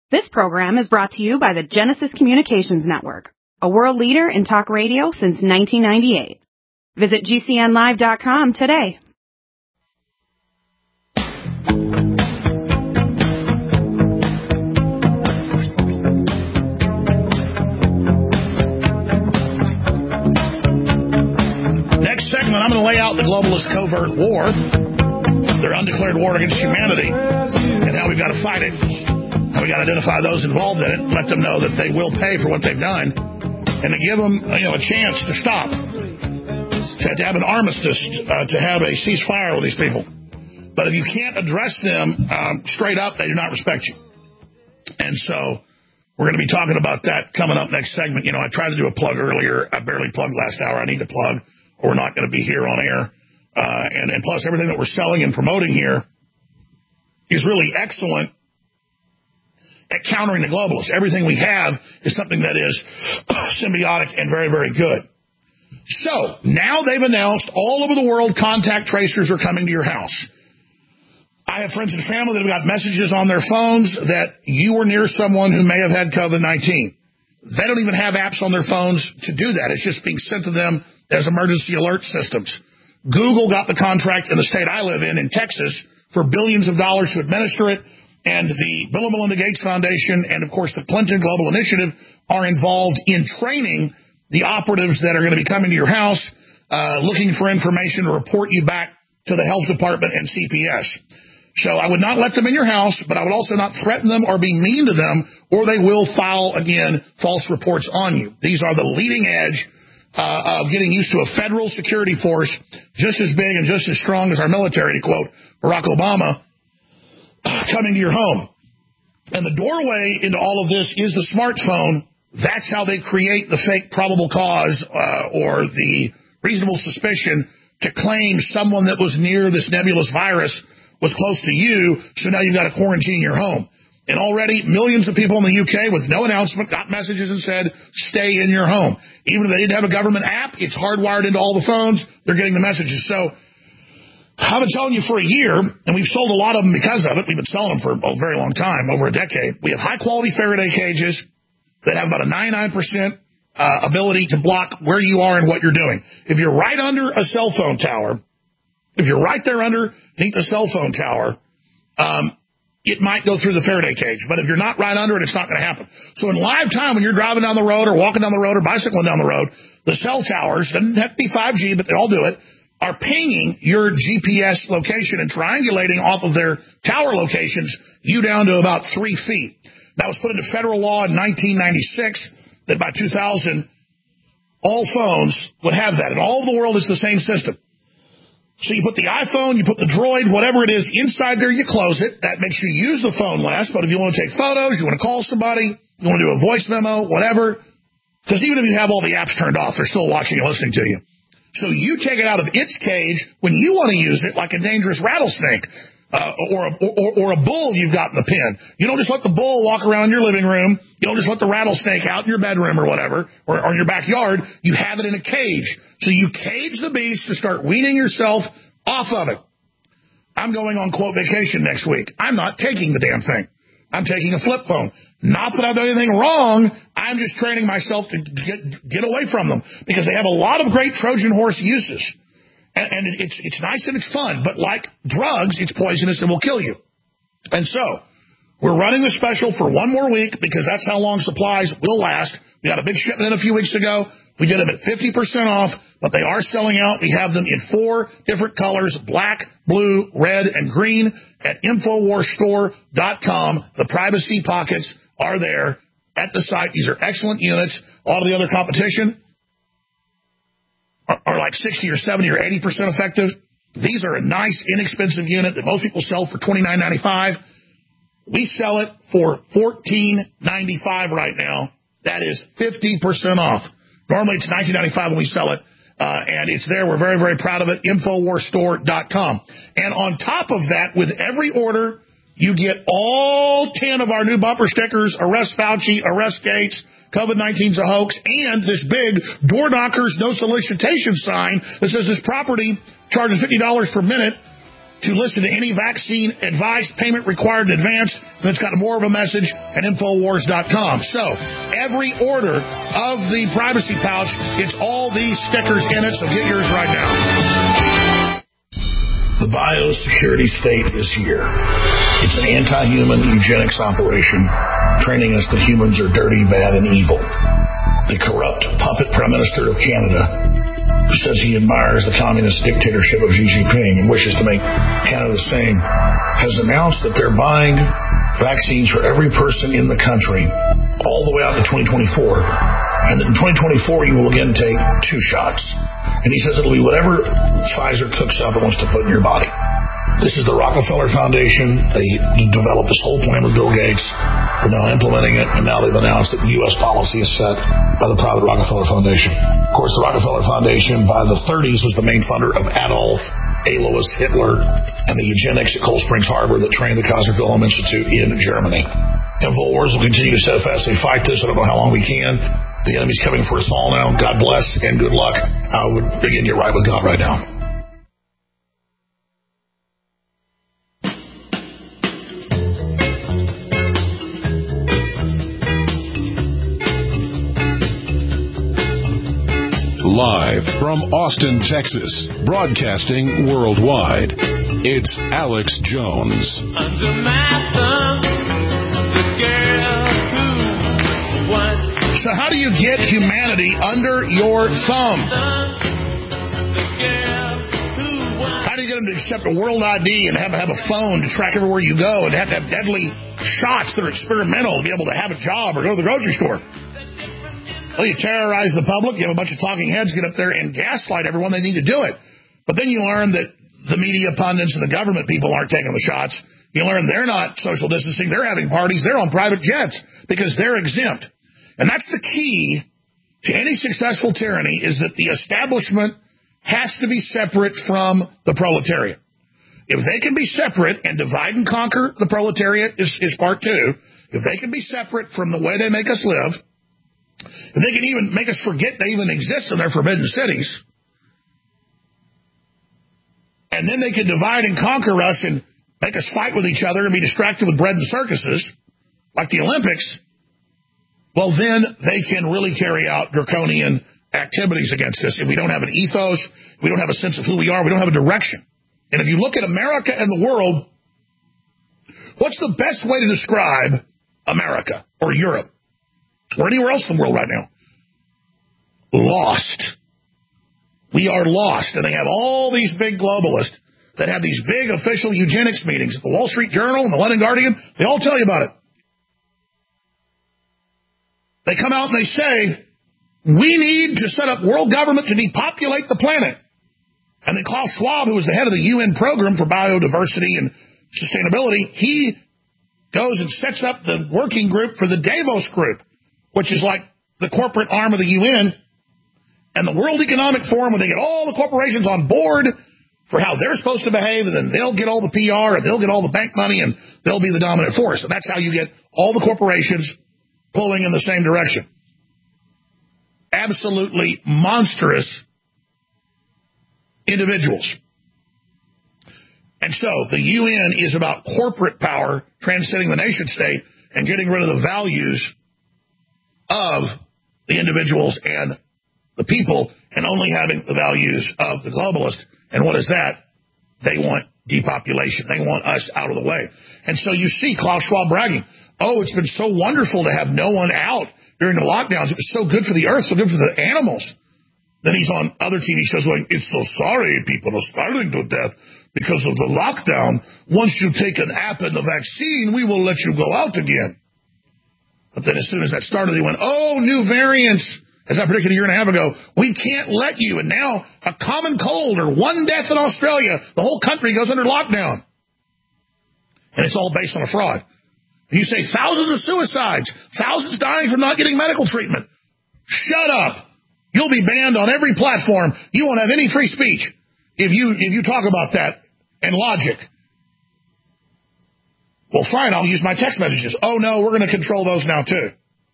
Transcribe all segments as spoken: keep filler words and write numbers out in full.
This program is brought to you by the Genesis Communications Network, a world leader in talk radio since nineteen ninety-eight. Visit G C N live dot com today. Next segment, I'm going to lay out the globalist covert war, their undeclared war against humanity, and how we've got to fight it. And we got to identify those involved in it, let them know that they will pay for what they've done, and to give them, you know, a chance to stop, to, to have an armistice, uh, to have a ceasefire with these people. But if you can't address them um, straight up, they do not respect you. And so we're going to be talking about that coming up next segment. You know, I tried to do a plug earlier. I barely plugged last hour. I need to plug, or we're not going to be here on air. Uh, and, and plus, everything that we're selling and promoting here is really excellent at countering the globalists. Everything we have is something that is symbiotic and very, very good. So, now they've announced all over the world contact tracers are coming to your house. I have friends and family that have got messages on their phones that you were near someone who may have had COVID nineteen. They don't even have apps on their phones to do that. It's just being sent to them as emergency alert systems. Google got the contract in the state I live in, in Texas, for billions of dollars to administer it. And the Bill and Melinda Gates Foundation and, of course, the Clinton Global Initiative are involved in training the operatives that are going to be coming to your house, uh, looking for information to report you back to the health department and C P S. So I would not let them in your house, but I would also not threaten them or be mean to them, or they will file, again, false reports on you. These are the leading edge uh, of getting used to a federal security force just as big and just as strong as our military, to quote Barack Obama, coming to your home. And the doorway into all of this is the smartphone. That's how they create the fake probable cause uh, or the reasonable suspicion to claim someone that was near this nebulous virus was close to you, so now you've got to quarantine your home. And already millions of people in the U K with no announcement got messages and said, stay in your home. Even if they didn't have a government app, it's hardwired into all the phones. They're getting the messages. So I've been telling you for a year, and we've sold a lot of them because of it. We've been selling them for a very long time, over a decade. We have high-quality Faraday cages that have about a ninety-nine percent uh, ability to block where you are and what you're doing. If you're right under a cell phone tower, if you're right there underneath a cell phone tower, um, it might go through the Faraday cage. But if you're not right under it, it's not going to happen. So in live time, when you're driving down the road or walking down the road or bicycling down the road, the cell towers, doesn't have to be five G, but they all do it, are pinging your G P S location and triangulating off of their tower locations you down to about three feet. That was put into federal law in nineteen ninety-six, that by two thousand, all phones would have that. And all over the world, it's the same system. So you put the iPhone, you put the Droid, whatever it is, inside there, you close it. That makes you use the phone less. But if you want to take photos, you want to call somebody, you want to do a voice memo, whatever, because even if you have all the apps turned off, they're still watching and listening to you. So you take it out of its cage when you want to use it, like a dangerous rattlesnake uh, or, a, or, or a bull you've got in the pen. You don't just let the bull walk around in your living room. You don't just let the rattlesnake out in your bedroom or whatever, or, or in your backyard. You have it in a cage. So you cage the beast to start weaning yourself off of it. I'm going on, quote, vacation next week. I'm not taking the damn thing. I'm taking a flip phone. Not that I've done anything wrong. I'm just training myself to get, get away from them, because they have a lot of great Trojan horse uses. And, and it's, it's nice and it's fun, but like drugs, it's poisonous and will kill you. And so we're running the special for one more week, because that's how long supplies will last. We got a big shipment in a few weeks ago. We did them at fifty percent off, but they are selling out. We have them in four different colors, black, blue, red, and green at Infowars Store dot com. The privacy pockets are there at the site. These are excellent units. All of the other competition are, are like sixty or seventy or eighty percent effective. These are a nice, inexpensive unit that most people sell for twenty-nine ninety-five. We sell it for fourteen ninety-five right now. That is fifty percent off. Normally it's nineteen ninety-five when we sell it, uh, and it's there. We're very, very proud of it. Infowars Store dot com. And on top of that, with every order, you get all ten of our new bumper stickers, Arrest Fauci, Arrest Gates, COVID nineteen's a hoax, and this big door knockers, no solicitation sign that says this property charges fifty dollars per minute to listen to any vaccine advice, payment required in advance, and it's got more of a message at Infowars dot com. So, every order of the privacy pouch, it's all these stickers in it, so get yours right now. The biosecurity state is here. It's an anti-human eugenics operation, training us that humans are dirty, bad, and evil. The corrupt puppet Prime Minister of Canada, who says he admires the communist dictatorship of Xi Jinping and wishes to make Canada the same, has announced that they're buying vaccines for every person in the country all the way out to twenty twenty-four. And in twenty twenty-four, you will again take two shots. And he says it'll be whatever Pfizer cooks up and wants to put in your body. This is the Rockefeller Foundation. They developed this whole plan with Bill Gates. They're now implementing it, and now they've announced that U S policy is set by the private Rockefeller Foundation. Of course, the Rockefeller Foundation, by the thirties, was the main funder of Adolf, Alois Hitler, and the eugenics at Cold Springs Harbor that trained the Kaiser Wilhelm Institute in Germany. InfoWars will continue to steadfastly fight this. I don't know how long we can. The enemy's coming for us all now. God bless and good luck. I would begin your right with God right now. Live from Austin, Texas, broadcasting worldwide, it's Alex Jones. Under my thumb, the girl who wants. So how do you get humanity under your thumb? How do you get them to accept a world I D and have, have a phone to track everywhere you go and have to have deadly shots that are experimental to be able to have a job or go to the grocery store? Well, you terrorize the public. You have a bunch of talking heads get up there and gaslight everyone. They need to do it. But then you learn that the media pundits and the government people aren't taking the shots. You learn they're not social distancing. They're having parties. They're on private jets because they're exempt. And that's the key to any successful tyranny, is that the establishment has to be separate from the proletariat. If they can be separate and divide and conquer the proletariat is, is part two. If they can be separate from the way they make us live, if they can even make us forget they even exist in their forbidden cities, and then they can divide and conquer us and make us fight with each other and be distracted with bread and circuses, like the Olympics, well, then they can really carry out draconian activities against us. If we don't have an ethos, we don't have a sense of who we are, we don't have a direction. And if you look at America and the world, what's the best way to describe America or Europe or anywhere else in the world right now? Lost. We are lost. And they have all these big globalists that have these big official eugenics meetings at the Wall Street Journal and the London Guardian. They all tell you about it. They come out and they say, we need to set up world government to depopulate the planet. And then Klaus Schwab, who was the head of the U N program for biodiversity and sustainability, he goes and sets up the working group for the Davos Group, which is like the corporate arm of the U N, and the World Economic Forum, where they get all the corporations on board for how they're supposed to behave, and then they'll get all the P R, and they'll get all the bank money, and they'll be the dominant force. And that's how you get all the corporations pulling in the same direction. Absolutely monstrous individuals. And so the U N is about corporate power transcending the nation state and getting rid of the values of the individuals and the people, and only having the values of the globalist. And what is that? They want depopulation. They want us out of the way. And so you see Klaus Schwab bragging, oh, it's been so wonderful to have no one out during the lockdowns. It was so good for the earth, so good for the animals. Then he's on other T V shows going, it's so sorry people are starving to death because of the lockdown. Once you take an app and the vaccine, we will let you go out again. But then as soon as that started, they went, oh, new variants. As I predicted a year and a half ago, we can't let you. And now a common cold or one death in Australia, the whole country goes under lockdown. And it's all based on a fraud. You say thousands of suicides, thousands dying from not getting medical treatment. Shut up. You'll be banned on every platform. You won't have any free speech if you if you talk about that and logic. Well, fine, I'll use my text messages. Oh, no, we're going to control those now, too.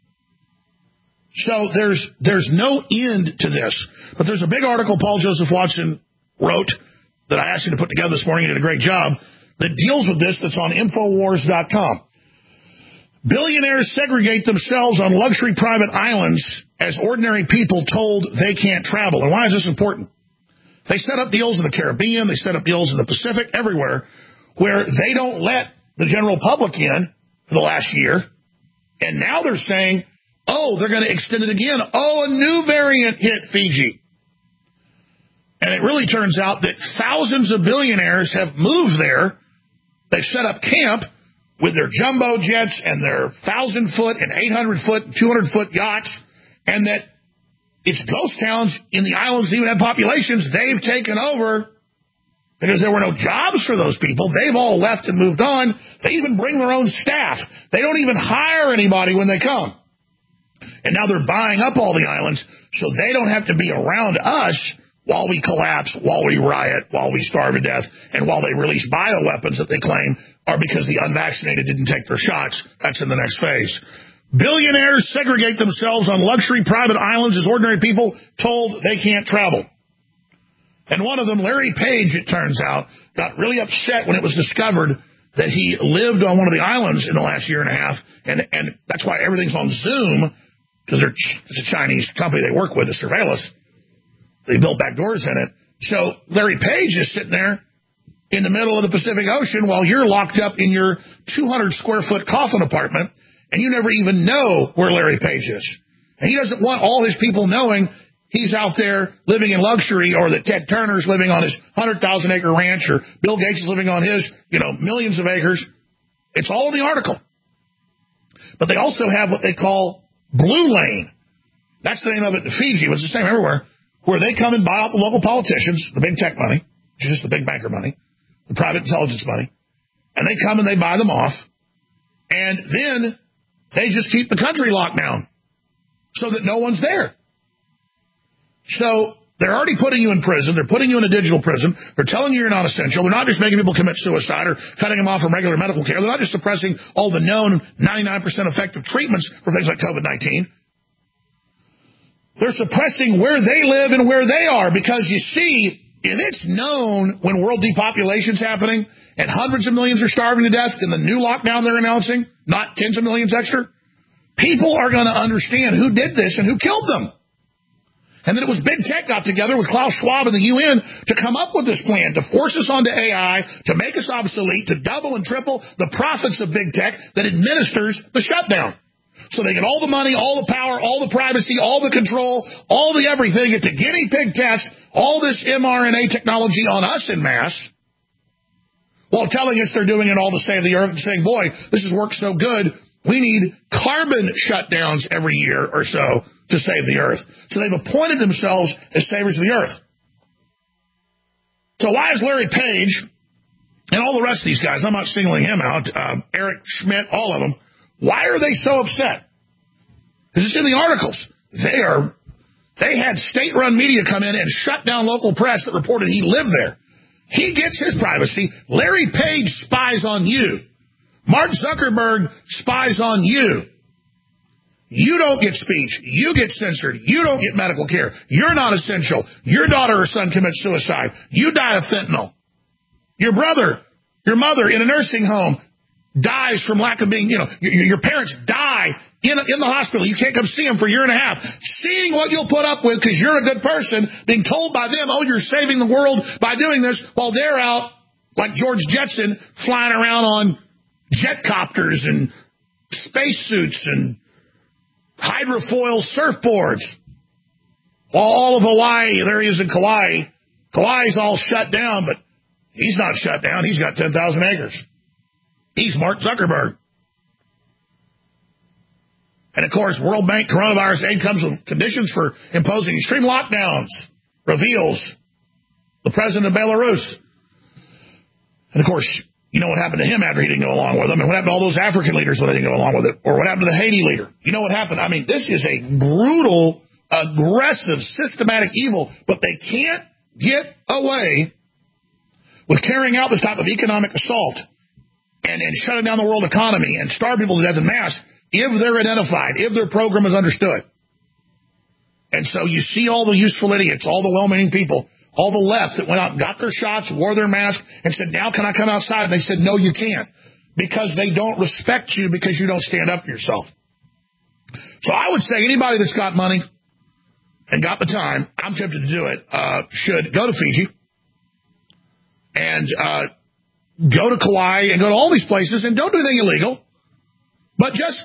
So there's there's no end to this. But there's a big article Paul Joseph Watson wrote that I asked you to put together this morning. You did a great job. That deals with this. That's on Infowars dot com. Billionaires segregate themselves on luxury private islands as ordinary people told they can't travel. And why is this important? They set up deals in the Caribbean. They set up deals in the Pacific, everywhere, where they don't let the general public in for the last year. And now they're saying, oh, they're going to extend it again. Oh, a new variant hit Fiji. And it really turns out that thousands of billionaires have moved there. They've set up camp with their jumbo jets and their one thousand foot and eight hundred foot and two hundred foot yachts, and that it's ghost towns in the islands that even have populations they've taken over because there were no jobs for those people. They've all left and moved on. They even bring their own staff. They don't even hire anybody when they come. And now they're buying up all the islands so they don't have to be around us while we collapse, while we riot, while we starve to death, and while they release bioweapons that they claim are because the unvaccinated didn't take their shots. That's in the next phase. Billionaires segregate themselves on luxury private islands as ordinary people told they can't travel. And one of them, Larry Page, it turns out, got really upset when it was discovered that he lived on one of the islands in the last year and a half, and, and that's why everything's on Zoom, because it's a Chinese company they work with to surveil us. They built back doors in it. So Larry Page is sitting there in the middle of the Pacific Ocean while you're locked up in your two hundred square foot coffin apartment, and you never even know where Larry Page is. And he doesn't want all his people knowing he's out there living in luxury, or that Ted Turner's living on his one hundred thousand acre ranch, or Bill Gates is living on his, you know, millions of acres. It's all in the article. But they also have what they call Blue Lane. That's the name of it in Fiji. It's the same everywhere, where they come and buy off the local politicians, the big tech money, which is just the big banker money, the private intelligence money, and they come and they buy them off, and then they just keep the country locked down so that no one's there. So they're already putting you in prison. They're putting you in a digital prison. They're telling you you're not essential. They're not just making people commit suicide or cutting them off from regular medical care. They're not just suppressing all the known ninety-nine percent effective treatments for things like COVID nineteen. They're suppressing where they live and where they are, because, you see, if it's known when world depopulation's happening and hundreds of millions are starving to death in the new lockdown they're announcing, not tens of millions extra, people are going to understand who did this and who killed them. And then it was big tech got together with Klaus Schwab and the U N to come up with this plan to force us onto A I, to make us obsolete, to double and triple the profits of big tech that administers the shutdown. So they get all the money, all the power, all the privacy, all the control, all the everything, get the guinea pig test, all this mRNA technology on us en masse, while telling us they're doing it all to save the earth and saying, boy, this has worked so good, we need carbon shutdowns every year or so to save the earth. So they've appointed themselves as savers of the earth. So why is Larry Page and all the rest of these guys, I'm not singling him out, uh, Eric Schmidt, all of them, why are they so upset? Because it's in the articles. They are, they had state-run media come in and shut down local press that reported he lived there. He gets his privacy. Larry Page spies on you. Mark Zuckerberg spies on you. You don't get speech. You get censored. You don't get medical care. You're not essential. Your daughter or son commits suicide. You die of fentanyl. Your brother, your mother in a nursing home dies from lack of being, you know, your, your parents die in, in the hospital. You can't come see them for a year and a half. Seeing what you'll put up with because you're a good person, being told by them, oh, you're saving the world by doing this, while they're out, like George Jetson, flying around on jet copters and spacesuits and hydrofoil surfboards. All of Hawaii, there he is in Kauai. Kauai's all shut down, but he's not shut down. He's got ten thousand acres. He's Mark Zuckerberg. And, of course, World Bank coronavirus aid comes with conditions for imposing extreme lockdowns, reveals the president of Belarus. And, of course, you know what happened to him after he didn't go along with them, and what happened to all those African leaders when they didn't go along with it, or what happened to the Haiti leader. You know what happened? I mean, this is a brutal, aggressive, systematic evil, but they can't get away with carrying out this type of economic assault and, and shutting down the world economy and starve people to death en masse if they're identified, if their program is understood. And so you see all the useful idiots, all the well-meaning people, all the left that went out and got their shots, wore their mask, and said, now can I come outside? And they said, no, you can't, because they don't respect you because you don't stand up for yourself. So I would say anybody that's got money and got the time, I'm tempted to do it, uh, should go to Fiji and uh, go to Kauai and go to all these places and don't do anything illegal, but just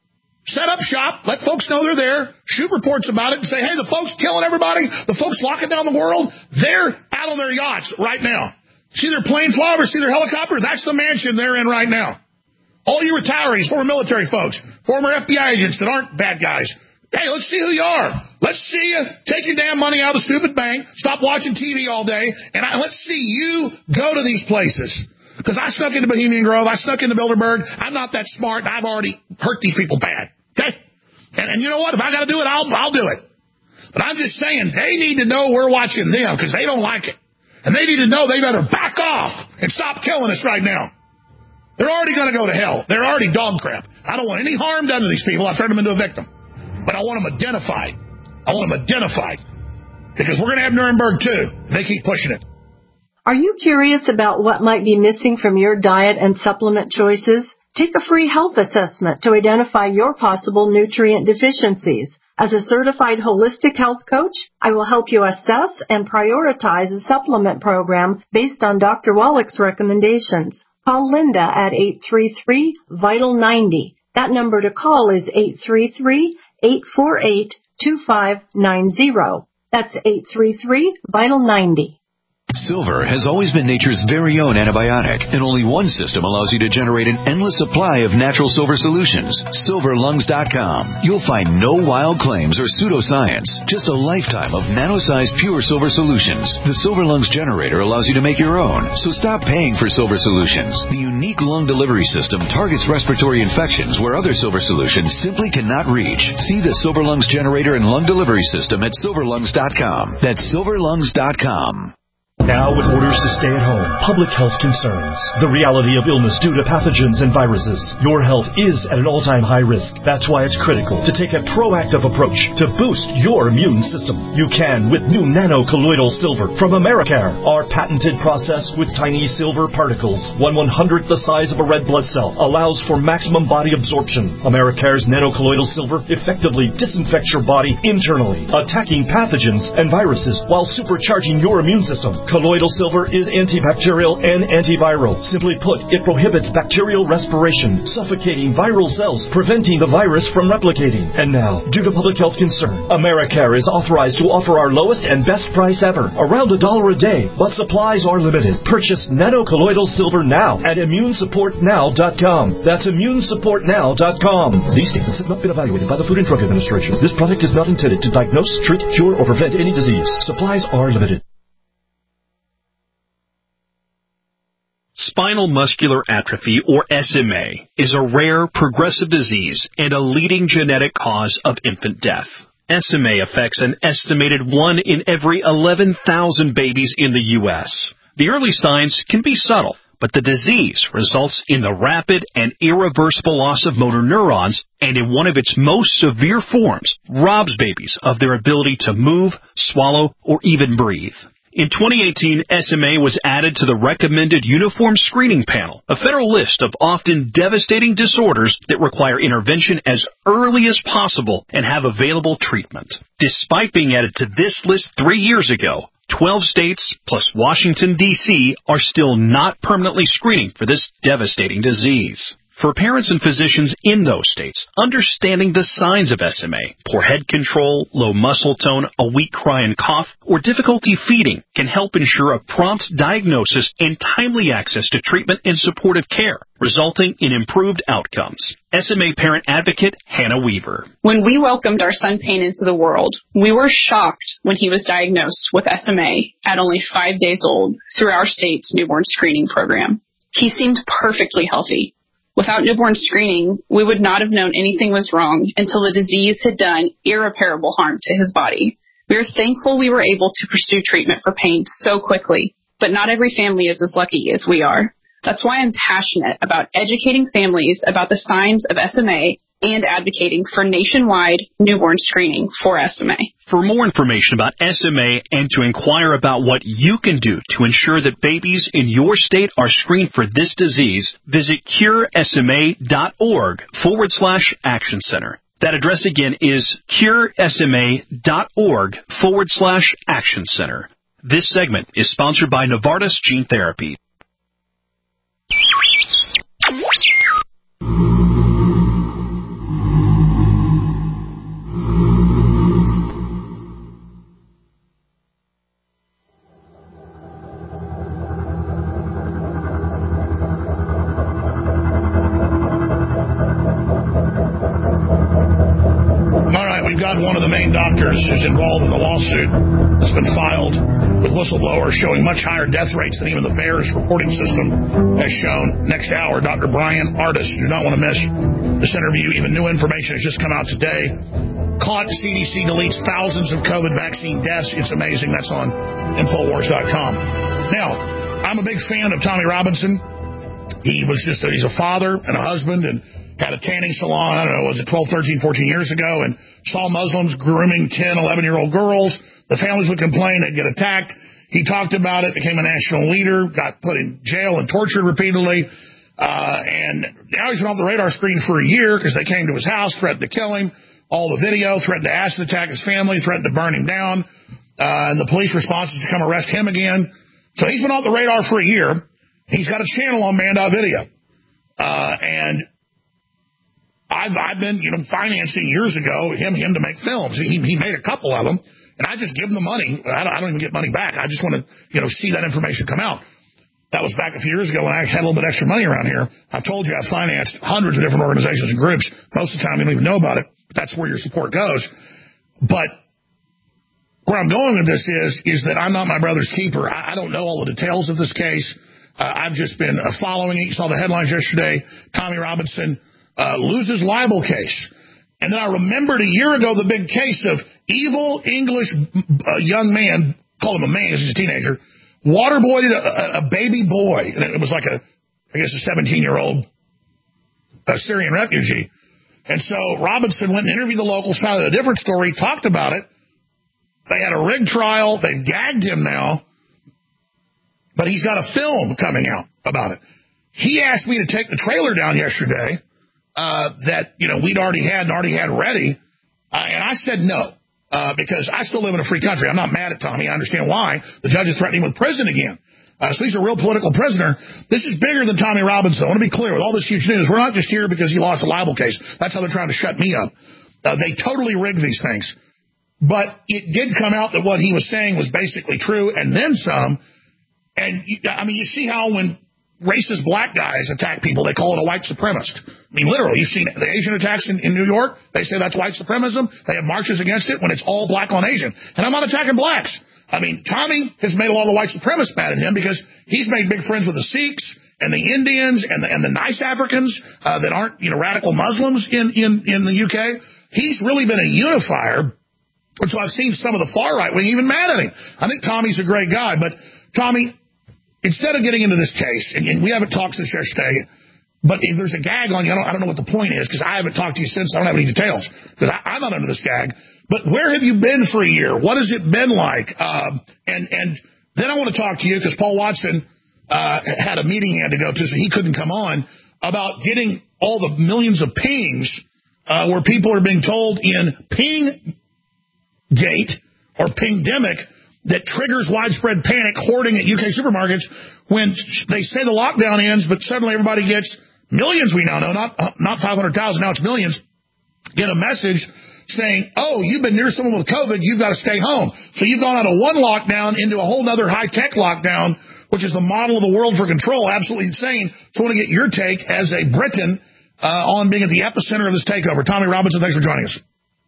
set up shop, let folks know they're there, shoot reports about it, and say, hey, the folks killing everybody, the folks locking down the world, they're out on their yachts right now. See their plane fly over, see their helicopter? That's the mansion they're in right now. All you retirees, former military folks, former F B I agents that aren't bad guys, hey, let's see who you are. Let's see you take your damn money out of the stupid bank, stop watching T V all day, and I, let's see you go to these places. Because I snuck into Bohemian Grove, I snuck into Bilderberg. I'm not that smart, and I've already hurt these people bad. Okay? And, and you know what? If I got to do it, I'll, I'll do it. But I'm just saying, they need to know we're watching them because they don't like it. And they need to know they better back off and stop killing us right now. They're already going to go to hell. They're already dog crap. I don't want any harm done to these people. I've turned them into a victim. But I want them identified. I want them identified. Because we're going to have Nuremberg too. They keep pushing it. Are you curious about what might be missing from your diet and supplement choices? Take a free health assessment to identify your possible nutrient deficiencies. As a certified holistic health coach, I will help you assess and prioritize a supplement program based on Doctor Wallach's recommendations. Call Linda at eight three three, vital ninety. That number to call is eight three three, eight four eight, two five nine zero. That's eight three three, vital ninety. Silver has always been nature's very own antibiotic, and only one system allows you to generate an endless supply of natural silver solutions. silver lungs dot com. You'll find no wild claims or pseudoscience, just a lifetime of nano-sized pure silver solutions. The Silver Lungs generator allows you to make your own, so stop paying for silver solutions. The unique lung delivery system targets respiratory infections where other silver solutions simply cannot reach. See the Silver Lungs generator and lung delivery system at silver lungs dot com. That's silver lungs dot com. Now with orders to stay at home, public health concerns, the reality of illness due to pathogens and viruses, your health is at an all-time high risk. That's why it's critical to take a proactive approach to boost your immune system. You can with new nano-colloidal silver from Americare, our patented process with tiny silver particles. One one-hundredth the size of a red blood cell allows for maximum body absorption. Americare's nano-colloidal silver effectively disinfects your body internally, attacking pathogens and viruses while supercharging your immune system. Colloidal silver is antibacterial and antiviral. Simply put, it prohibits bacterial respiration, suffocating viral cells, preventing the virus from replicating. And now, due to public health concern, Americare is authorized to offer our lowest and best price ever, around a dollar a day, but supplies are limited. Purchase nano-colloidal silver now at immune support now dot com. That's immune support now dot com. These statements have not been evaluated by the Food and Drug Administration. This product is not intended to diagnose, treat, cure, or prevent any disease. Supplies are limited. Spinal muscular atrophy, or S M A, is a rare, progressive disease and a leading genetic cause of infant death. S M A affects an estimated one in every eleven thousand babies in the U S The early signs can be subtle, but the disease results in the rapid and irreversible loss of motor neurons, and in one of its most severe forms, robs babies of their ability to move, swallow, or even breathe. In twenty eighteen, S M A was added to the recommended Uniform Screening Panel, a federal list of often devastating disorders that require intervention as early as possible and have available treatment. Despite being added to this list three years ago, twelve states plus Washington, D C are still not permanently screening for this devastating disease. For parents and physicians in those states, understanding the signs of S M A, poor head control, low muscle tone, a weak cry and cough, or difficulty feeding can help ensure a prompt diagnosis and timely access to treatment and supportive care, resulting in improved outcomes. S M A parent advocate Hannah Weaver. When we welcomed our son Payne into the world, we were shocked when he was diagnosed with S M A at only five days old through our state's newborn screening program. He seemed perfectly healthy. Without newborn screening, we would not have known anything was wrong until the disease had done irreparable harm to his body. We are thankful we were able to pursue treatment for Payne so quickly, but not every family is as lucky as we are. That's why I'm passionate about educating families about the signs of S M A and advocating for nationwide newborn screening for S M A. For more information about S M A and to inquire about what you can do to ensure that babies in your state are screened for this disease, visit curesma.org forward slash action center. That address again is curesma.org forward slash action center. This segment is sponsored by Novartis Gene Therapy. One of the main doctors who's involved in the lawsuit that's been filed with whistleblowers showing much higher death rates than even the VAERS reporting system has shown. Next hour, Doctor Brian Ardis. You do not want to miss this interview. Even new information has just come out today. Caught C D C deletes thousands of COVID vaccine deaths. It's amazing. That's on Infowars dot com. Now, I'm a big fan of Tommy Robinson. He was just a, he's a father and a husband and had a tanning salon, I don't know, was it twelve, thirteen, fourteen years ago, and saw Muslims grooming ten, eleven-year-old girls. The families would complain, they'd get attacked. He talked about it, became a national leader, got put in jail and tortured repeatedly, uh, and now he's been off the radar screen for a year because they came to his house, threatened to kill him, all the video, threatened to acid attack his family, threatened to burn him down, uh, and the police response is to come arrest him again. So he's been off the radar for a year. He's got a channel on Man Video, uh, and I've, I've been, you know, financing years ago him him to make films. He, he made a couple of them, and I just give him the money. I don't, I don't even get money back. I just want to, you know, see that information come out. That was back a few years ago when I had a little bit extra money around here. I've told you I've financed hundreds of different organizations and groups. Most of the time you don't even know about it, but that's where your support goes. But where I'm going with this is, is that I'm not my brother's keeper. I, I don't know all the details of this case. Uh, I've just been uh, following it. You saw the headlines yesterday. Tommy Robinson Uh, loses libel case. And then I remembered a year ago the big case of evil English uh, young man, call him a man because he's a teenager, waterboarded a, a, a baby boy. And it was like a, I guess a seventeen-year-old uh, Syrian refugee. And so Robinson went and interviewed the locals, found out a different story, talked about it. They had a rigged trial. They gagged him now. But he's got a film coming out about it. He asked me to take the trailer down yesterday. Uh, that, you know, we'd already had and already had ready. Uh, and I said no, uh, because I still live in a free country. I'm not mad at Tommy. I understand why. The judge is threatening him with prison again. Uh, so he's a real political prisoner. This is bigger than Tommy Robinson. I want to be clear with all this huge news. We're not just here because he lost a libel case. That's how they're trying to shut me up. Uh, they totally rigged these things. But it did come out that what he was saying was basically true and then some. And, you, I mean, you see how when racist black guys attack people, they call it a white supremacist. I mean, literally, you've seen the Asian attacks in, in New York. They say that's white supremacism. They have marches against it when it's all black on Asian. And I'm not attacking blacks. I mean, Tommy has made a lot of the white supremacists mad at him because he's made big friends with the Sikhs and the Indians and the, and the nice Africans uh, that aren't, you know, radical Muslims in, in, in the U K. He's really been a unifier. And so I've seen some of the far right wing even mad at him. I think Tommy's a great guy, but Tommy, instead of getting into this case, and, and we haven't talked since yesterday, but if there's a gag on you, I don't, I don't know what the point is, because I haven't talked to you since. I don't have any details, because I'm not under this gag. But where have you been for a year? What has it been like? Um, and, and then I want to talk to you, because Paul Watson uh, had a meeting he had to go to, so he couldn't come on, about getting all the millions of pings uh, where people are being told in Ping Gate or Pingdemic that triggers widespread panic hoarding at U K supermarkets when they say the lockdown ends, but suddenly everybody gets millions, we now know, not not five hundred thousand, now it's millions, get a message saying, oh, you've been near someone with COVID, you've got to stay home. So you've gone out of one lockdown into a whole other high-tech lockdown, which is the model of the world for control, absolutely insane. So I want to get your take as a Briton uh, on being at the epicenter of this takeover. Tommy Robinson, thanks for joining us.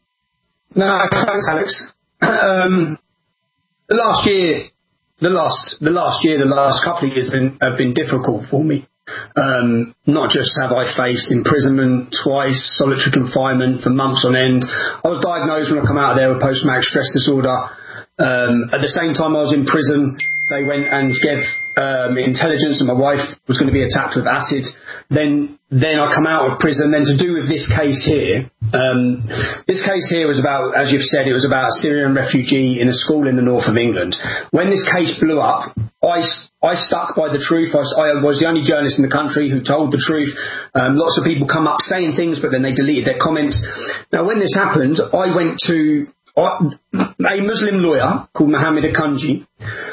No, thanks, Alex. Um... The last year, the last, the last year, the last couple of years have been, have been difficult for me. Um, not just have I faced imprisonment twice, solitary confinement for months on end. I was diagnosed when I come out of there with post-traumatic stress disorder. Um, at the same time I was in prison, they went and gave um, intelligence that my wife was going to be attacked with acid. then then I come out of prison. Then to do with this case here, um, this case here was about, as you've said, it was about a Syrian refugee in a school in the north of England. When this case blew up, I, I stuck by the truth. I was, I was the only journalist in the country who told the truth. Um, lots of people come up saying things, but then they deleted their comments. Now, when this happened, I went to I, a Muslim lawyer called Mohammed Akunji,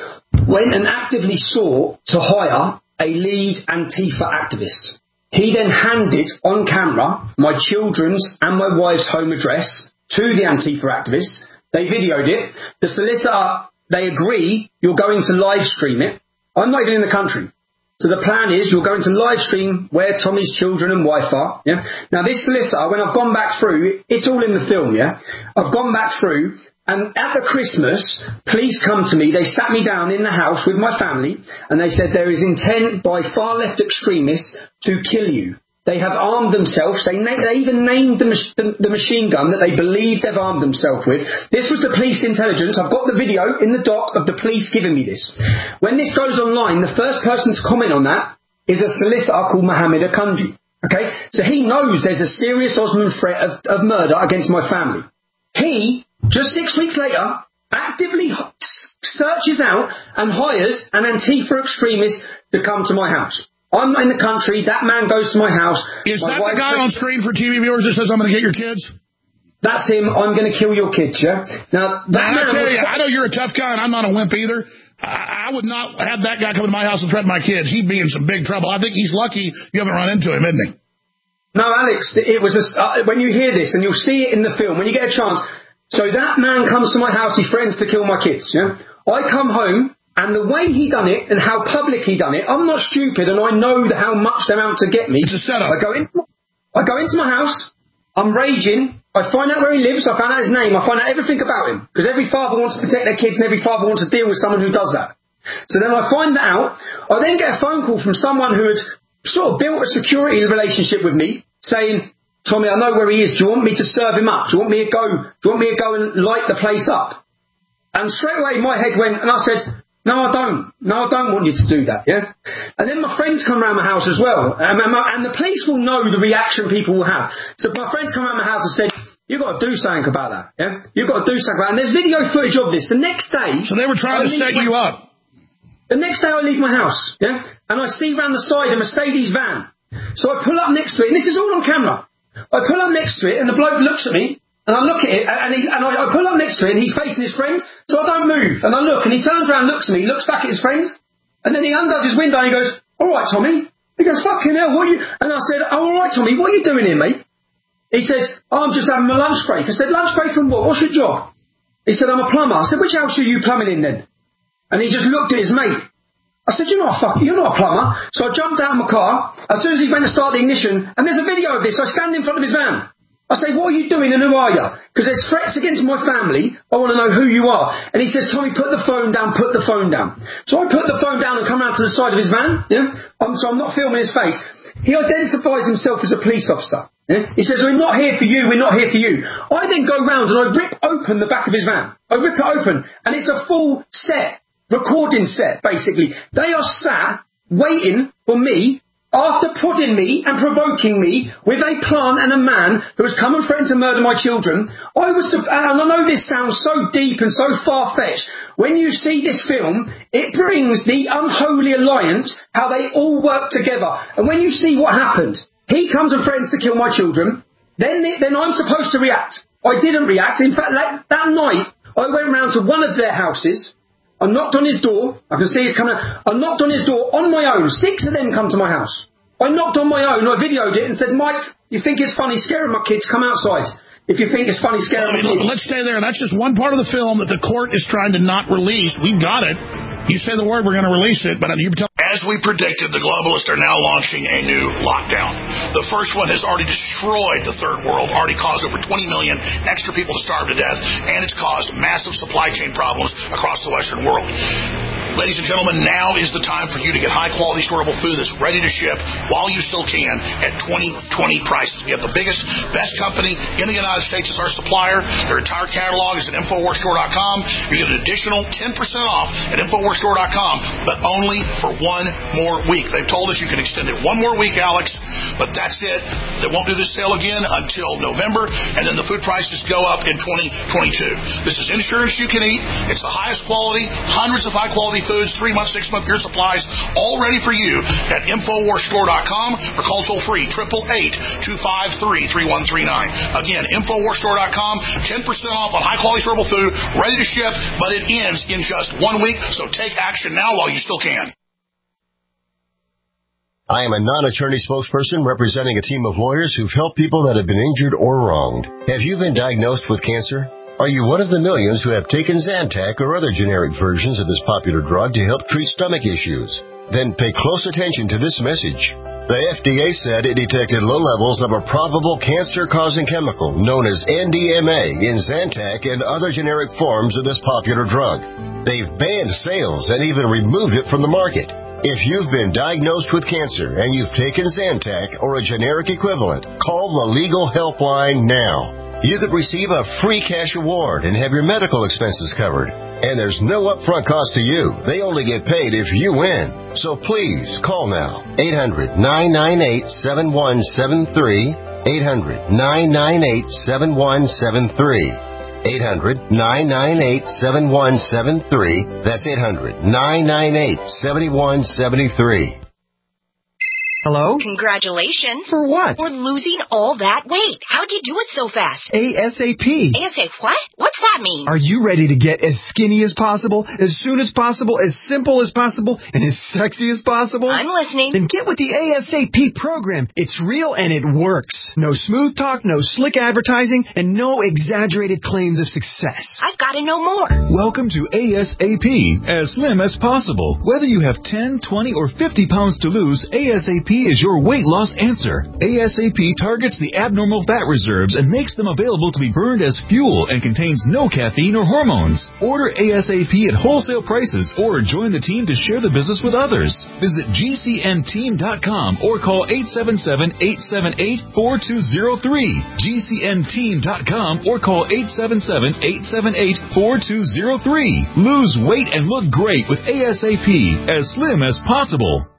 went and actively sought to hire a lead Antifa activist. He then handed on camera my children's and my wife's home address to the Antifa activists. They videoed it. The solicitor, they agree you're going to live stream it. I'm not even in the country. So the plan is you're going to live stream where Tommy's children and wife are. Yeah. Now this solicitor, when I've gone back through, it's all in the film, yeah? I've gone back through, and at the Christmas, police come to me. They sat me down in the house with my family, and they said there is intent by far-left extremists to kill you. They have armed themselves. They, na- they even named the, mach- the, the machine gun that they believe they've armed themselves with. This was the police intelligence. I've got the video in the doc of the police giving me this. When this goes online, the first person to comment on that is a solicitor called Mohammed Akunji. Okay? So he knows there's a serious Osman threat of, of murder against my family. He, just six weeks later, actively searches out and hires an Antifa extremist to come to my house. I'm not in the country. That man goes to my house. Is my that the guy on screen for T V viewers that says, I'm going to get your kids? That's him. I'm going to kill your kids, yeah? Now, that man, man I tell was... you, I know you're a tough guy, and I'm not a wimp either. I, I would not have that guy come to my house and threaten my kids. He'd be in some big trouble. I think he's lucky you haven't run into him, isn't he? No, Alex, it was a, uh, when you hear this, and you'll see it in the film, when you get a chance. So that man comes to my house, he threatens to kill my kids, yeah? I come home, and the way he done it and how public he done it, I'm not stupid, and I know that how much they're out to get me. It's a setup. I go in, I go into my house, I'm raging, I find out where he lives, I find out his name, I find out everything about him. Because every father wants to protect their kids, and every father wants to deal with someone who does that. So then I find that out. I then get a phone call from someone who had sort of built a security relationship with me, saying, Tommy, I know where he is. Do you want me to serve him up? Do you want me to go? Do you want me to go and light the place up? And straight away my head went, and I said, no, I don't. No, I don't want you to do that, yeah? And then my friends come around my house as well. Um, and, my, and the police will know the reaction people will have. So my friends come around my house and said, you've got to do something about that, yeah? You've got to do something about it. And there's video footage of this. The next day... So they were trying I to set my, you up. The next day I leave my house, yeah? And I see round the side a Mercedes van. So I pull up next to it, and this is all on camera. I pull up next to it, and the bloke looks at me, and I look at it, and, he, and I, I pull up next to it, and he's facing his friends, so I don't move. And I look, and he turns around, looks at me, looks back at his friends, and then he undoes his window, and he goes, all right, Tommy. He goes, fucking hell, what are you... And I said, oh, all right, Tommy, what are you doing here, mate? He says, oh, I'm just having my lunch break. I said, lunch break from what? What's your job? He said, I'm a plumber. I said, which house are you plumbing in then? And he just looked at his mate. I said, you're not a fuck, you're not a plumber. So I jumped out of my car, as soon as he went to start the ignition, and there's a video of this, I stand in front of his van. I say, what are you doing and who are you? Because there's threats against my family, I want to know who you are. And he says, Tommy, put the phone down, put the phone down. So I put the phone down and come out to the side of his van, yeah? Um, so I'm not filming his face. He identifies himself as a police officer. Yeah? He says, we're not here for you, we're not here for you. I then go round and I rip open the back of his van. I rip it open, and it's a full set. Recording set, basically. They are sat, waiting for me, after prodding me and provoking me with a plant and a man who has come and threatened to murder my children. I was, to, and I know this sounds so deep and so far-fetched. When you see this film, it brings the unholy alliance, how they all work together. And when you see what happened, he comes and threatens to kill my children, then, then I'm supposed to react. I didn't react. In fact, that, that night, I went round to one of their houses. I knocked on his door. I can see he's coming. I knocked on his door on my own. Six of them come to my house. I knocked on my own. I videoed it and said, Mike, you think it's funny scaring my kids? Come outside. If you think it's funny scaring well, I my mean, kids. Let's stay there. That's just one part of the film that the court is trying to not release. We've got it. You say the word, we're going to release it. But you tell. As we predicted, the globalists are now launching a new lockdown. The first one has already destroyed the third world, already caused over twenty million extra people to starve to death, and it's caused massive supply chain problems across the Western world. Ladies and gentlemen, now is the time for you to get high-quality storable food that's ready to ship while you still can at twenty twenty prices. We have the biggest, best company in the United States as our supplier. Their entire catalog is at Infowars Store dot com. You get an additional ten percent off at Infowars Store dot com, but only for one more week. They've told us you can extend it one more week, Alex, but that's it. They won't do this sale again until November, and then the food prices go up in twenty twenty-two. This is insurance you can eat. It's the highest quality, hundreds of high-quality foods, three-month, six-month year supplies, all ready for you at Infowars Store dot com or call toll-free, eight eight eight, two five three, three one three nine. Again, Infowars Store dot com, ten percent off on high-quality storable food, ready to ship, but it ends in just one week, so take action now while you still can. I am a non-attorney spokesperson representing a team of lawyers who've helped people that have been injured or wronged. Have you been diagnosed with cancer? Are you one of the millions who have taken Zantac or other generic versions of this popular drug to help treat stomach issues? Then pay close attention to this message. The F D A said it detected low levels of a probable cancer-causing chemical known as N D M A in Zantac and other generic forms of this popular drug. They've banned sales and even removed it from the market. If you've been diagnosed with cancer and you've taken Zantac or a generic equivalent, call the legal helpline now. You could receive a free cash award and have your medical expenses covered. And there's no upfront cost to you. They only get paid if you win. So please, call now. eight hundred, nine nine eight, seven one seven three. eight hundred, nine nine eight, seven one seven three. eight hundred, nine nine eight, seven one seven three. That's eight hundred, nine nine eight, seven one seven three. Hello? Congratulations. For what? For losing all that weight. How'd you do it so fast? ASAP. ASAP what? What's that mean? Are you ready to get as skinny as possible, as soon as possible, as simple as possible, and as sexy as possible? I'm listening. Then get with the ASAP program. It's real and it works. No smooth talk, no slick advertising, and no exaggerated claims of success. I've got to know more. Welcome to ASAP, as slim as possible. Whether you have ten, twenty, or fifty pounds to lose, ASAP is your weight loss answer. ASAP targets the abnormal fat reserves and makes them available to be burned as fuel and contains no caffeine or hormones. Order ASAP at wholesale prices or join the team to share the business with others. Visit G C N team dot com or call eight seven seven, eight seven eight, four two zero three. G C N team dot com or call eight seven seven, eight seven eight, four two zero three. Lose weight and look great with ASAP, as slim as possible.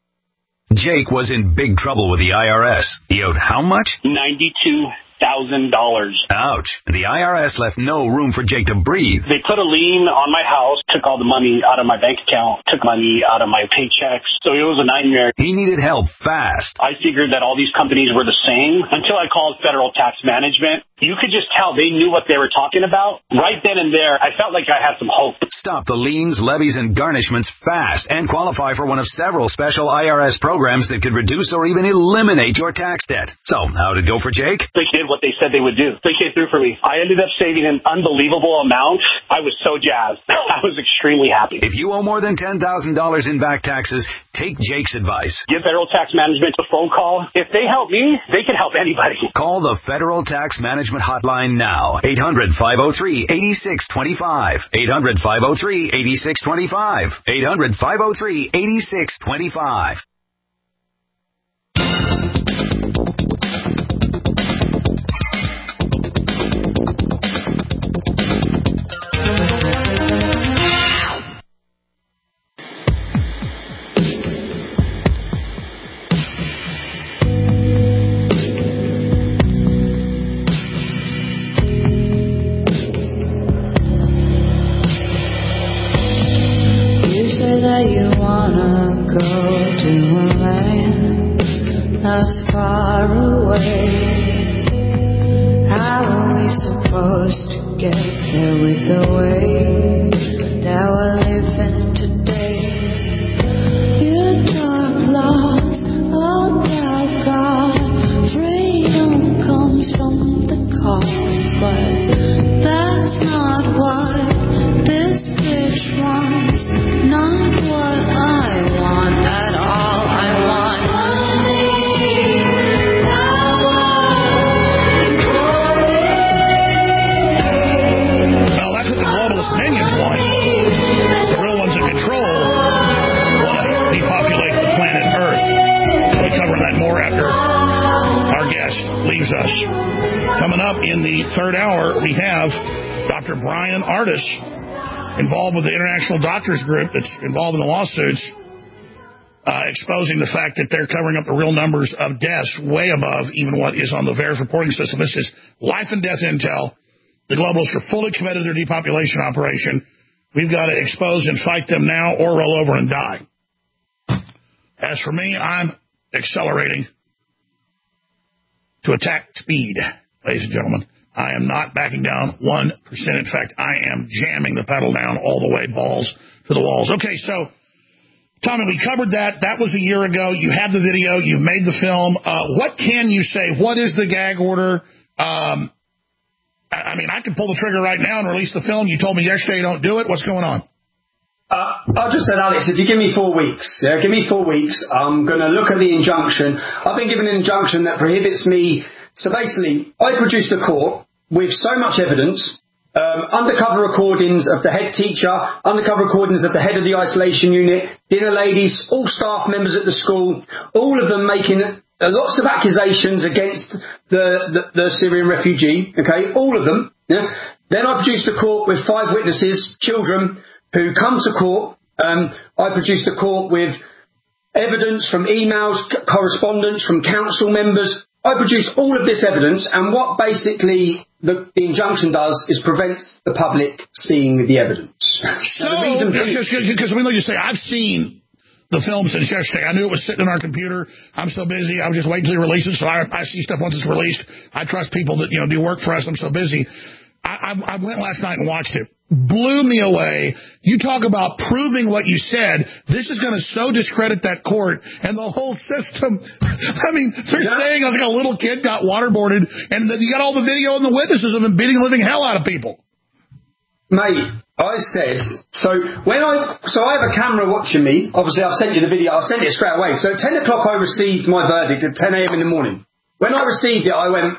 Jake was in big trouble with the I R S. He owed how much? ninety-two thousand dollars. Ouch. The I R S left no room for Jake to breathe. They put a lien on my house, took all the money out of my bank account, took money out of my paychecks. So it was a nightmare. He needed help fast. I figured that all these companies were the same until I called Federal Tax Management. You could just tell they knew what they were talking about. Right then and there, I felt like I had some hope. Stop the liens, levies, and garnishments fast and qualify for one of several special I R S programs that could reduce or even eliminate your tax debt. So, how'd it go for Jake? They did what they said they would do. They came through for me. I ended up saving an unbelievable amount. I was so jazzed. I was extremely happy. If you owe more than ten thousand dollars in back taxes, take Jake's advice. Give Federal Tax Management a phone call. If they help me, they can help anybody. Call the Federal Tax Management hotline now. eight hundred, five oh three, eight six two five. eight hundred, five oh three, eight six two five. eight hundred, five oh three, eight six two five. You wanna go to a land that's far away. How are we supposed to get there with the way that we're living today? You talk lots about God. Freedom comes from the call, but that's not what this bitch wants. Not what I want at all. I want money, power, and glory. Well, that's what the globalists up in the third hour, we have Doctor Brian Ardis, involved with the International Doctors Group that's involved in the lawsuits, uh, exposing the fact that they're covering up the real numbers of deaths way above even what is on the VAERS reporting system. This is life and death intel. The globalists are fully committed to their depopulation operation. We've got to expose and fight them now or roll over and die. As for me, I'm accelerating to attack speed, ladies and gentlemen. I am not backing down one percent. In fact, I am jamming the pedal down all the way, balls to the walls. Okay, so, Tommy, we covered that. That was a year ago. You have the video. You've made the film. Uh, what can you say? What is the gag order? Um, I, I mean, I could pull the trigger right now and release the film. You told me yesterday don't do it. What's going on? Uh, I just said, Alex, if you give me four weeks, yeah, give me four weeks, I'm going to look at the injunction. I've been given an injunction that prohibits me. So basically, I produced a court with so much evidence, um, undercover recordings of the head teacher, undercover recordings of the head of the isolation unit, dinner ladies, all staff members at the school, all of them making lots of accusations against the, the, the Syrian refugee, okay, all of them. Yeah. Then I produced a court with five witnesses, children, who come to court. Um, I produced a court with evidence from emails, c- correspondence from council members. I produced all of this evidence, and what basically the, the injunction does is prevents the public seeing the evidence. So, because we know you say, I've seen the film since yesterday. I knew it was sitting in our computer. I'm so busy. I was just waiting till you release it, so I, I see stuff once it's released. I trust people that, you know, do work for us. I'm so busy. I, I, I went last night and watched it. Blew me away. You talk about proving what you said. This is going to so discredit that court and the whole system. I mean, they're yeah. saying like a little kid got waterboarded, and you got all the video and the witnesses of him beating the living hell out of people. Mate, I said, so when I, so I have a camera watching me. Obviously, I've sent you the video. I sent it straight away. So at ten o'clock, I received my verdict at ten a.m. in the morning. When I received it, I went,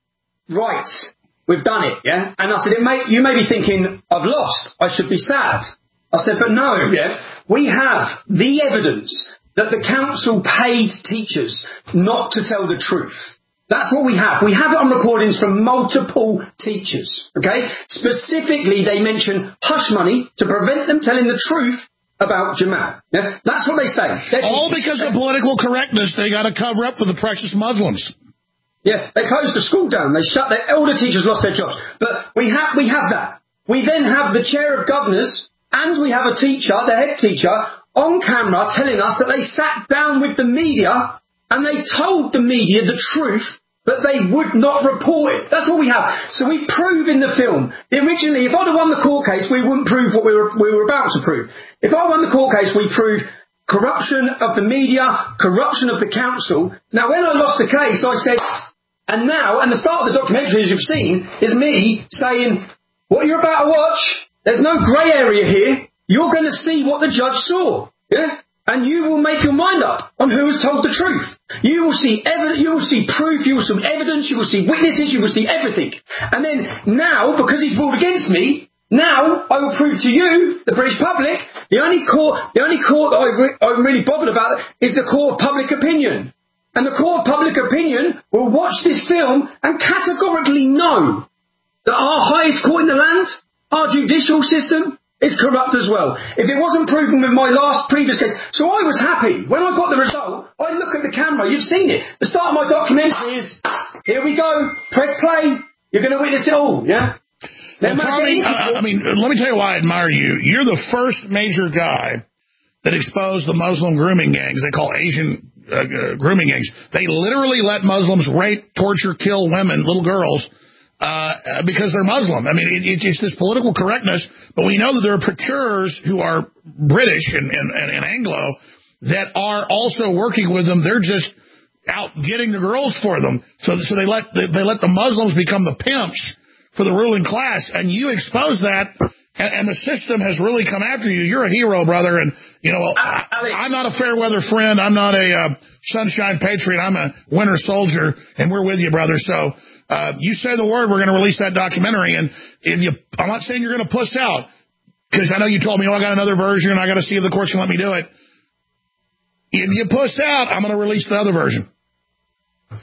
right. We've done it, yeah? And I said, it may, you may be thinking, I've lost. I should be sad. I said, but no, yeah? We have the evidence that the council paid teachers not to tell the truth. That's what we have. We have it on recordings from multiple teachers, okay? Specifically, they mention hush money to prevent them telling the truth about Jamal. Yeah? That's what they say. They're All because of political correctness. They got to cover up for the precious Muslims. Yeah, they closed the school down. They shut their, all the teachers lost their jobs. But we have, we have that. We then have the chair of governors and we have a teacher, the head teacher, on camera telling us that they sat down with the media and they told the media the truth, but they would not report it. That's what we have. So we prove in the film. Originally, if I'd have won the court case, we wouldn't prove what we were, we were about to prove. If I won the court case, we proved corruption of the media, corruption of the council. Now, when I lost the case, I said, and now, and the start of the documentary, as you've seen, is me saying, what you're about to watch, there's no grey area here. You're going to see what the judge saw. Yeah? And you will make your mind up on who has told the truth. You will see evidence, you will see proof, you will see evidence, you will see witnesses, you will see everything. And then now, because he's ruled against me, now I will prove to you, the British public, the only court, the only court that I re- I'm really bothered about is the court of public opinion. And the court of public opinion will watch this film and categorically know that our highest court in the land, our judicial system, is corrupt as well. If it wasn't proven with my last previous case. So I was happy. When I got the result, I look at the camera. You've seen it. The start of my documentary is, here we go. Press play. You're going to witness it all, yeah? Well, Tommy, uh, I mean, let me tell you why I admire you. You're the first major guy that exposed the Muslim grooming gangs. They call Asian uh, uh, grooming gangs. They literally let Muslims rape, torture, kill women, little girls, Uh, because they're Muslim. I mean, it, it, it's this political correctness, but we know that there are procurers who are British and, and, and, and Anglo that are also working with them. They're just out getting the girls for them. So, so they let they, they let the Muslims become the pimps for the ruling class, and you expose that, and, and the system has really come after you. You're a hero, brother, and you know I, I'm not a fair weather friend. I'm not a uh, sunshine patriot. I'm a winter soldier, and we're with you, brother. So. Uh, you say the word, we're going to release that documentary, and if you, I'm not saying you're going to puss out, because I know you told me, oh, I got another version, I got to see if the courts can let me do it. If you puss out, I'm going to release the other version.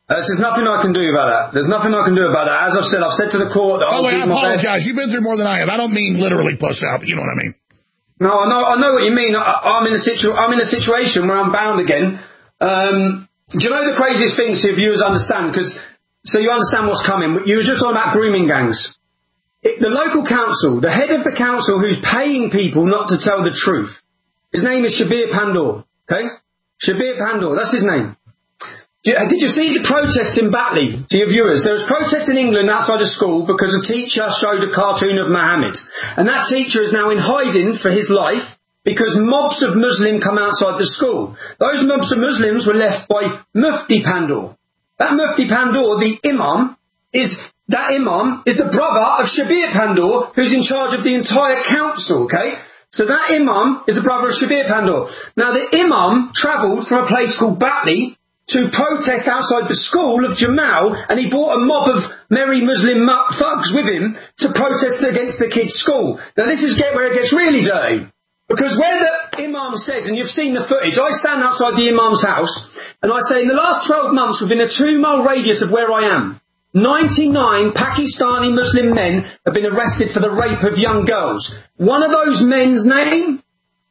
Uh, there's nothing I can do about that. There's nothing I can do about that. As I've said, I've said to the court that By the I'll way, I do my best. apologize. You've been through more than I have. I don't mean literally puss out, but you know what I mean. No, I know, I know what you mean. I, I'm in a situ- I'm in a situation where I'm bound again. Um, do you know the craziest thing, so viewers understand? Because so you understand what's coming. You were just talking about grooming gangs. It, the local council, the head of the council, who's paying people not to tell the truth. His name is Shabir Pandor. Okay, Shabir Pandor. That's his name. Did you see the protests in Batley, to your viewers? There was protests in England outside a school because a teacher showed a cartoon of Muhammad. And that teacher is now in hiding for his life because mobs of Muslims come outside the school. Those mobs of Muslims were left by Mufti Pandor. That Mufti Pandor, the Imam, is that Imam is the brother of Shabir Pandor, who's in charge of the entire council, okay? So that Imam is the brother of Shabir Pandor. Now the Imam travelled from a place called Batley to protest outside the school of Jamal, and he brought a mob of merry Muslim thugs with him to protest against the kids' school. Now this is get where it gets really dirty. Because where the Imam says, and you've seen the footage, I stand outside the Imam's house, and I say in the last twelve months, within a two mile radius of where I am, ninety-nine Pakistani Muslim men have been arrested for the rape of young girls. One of those men's name?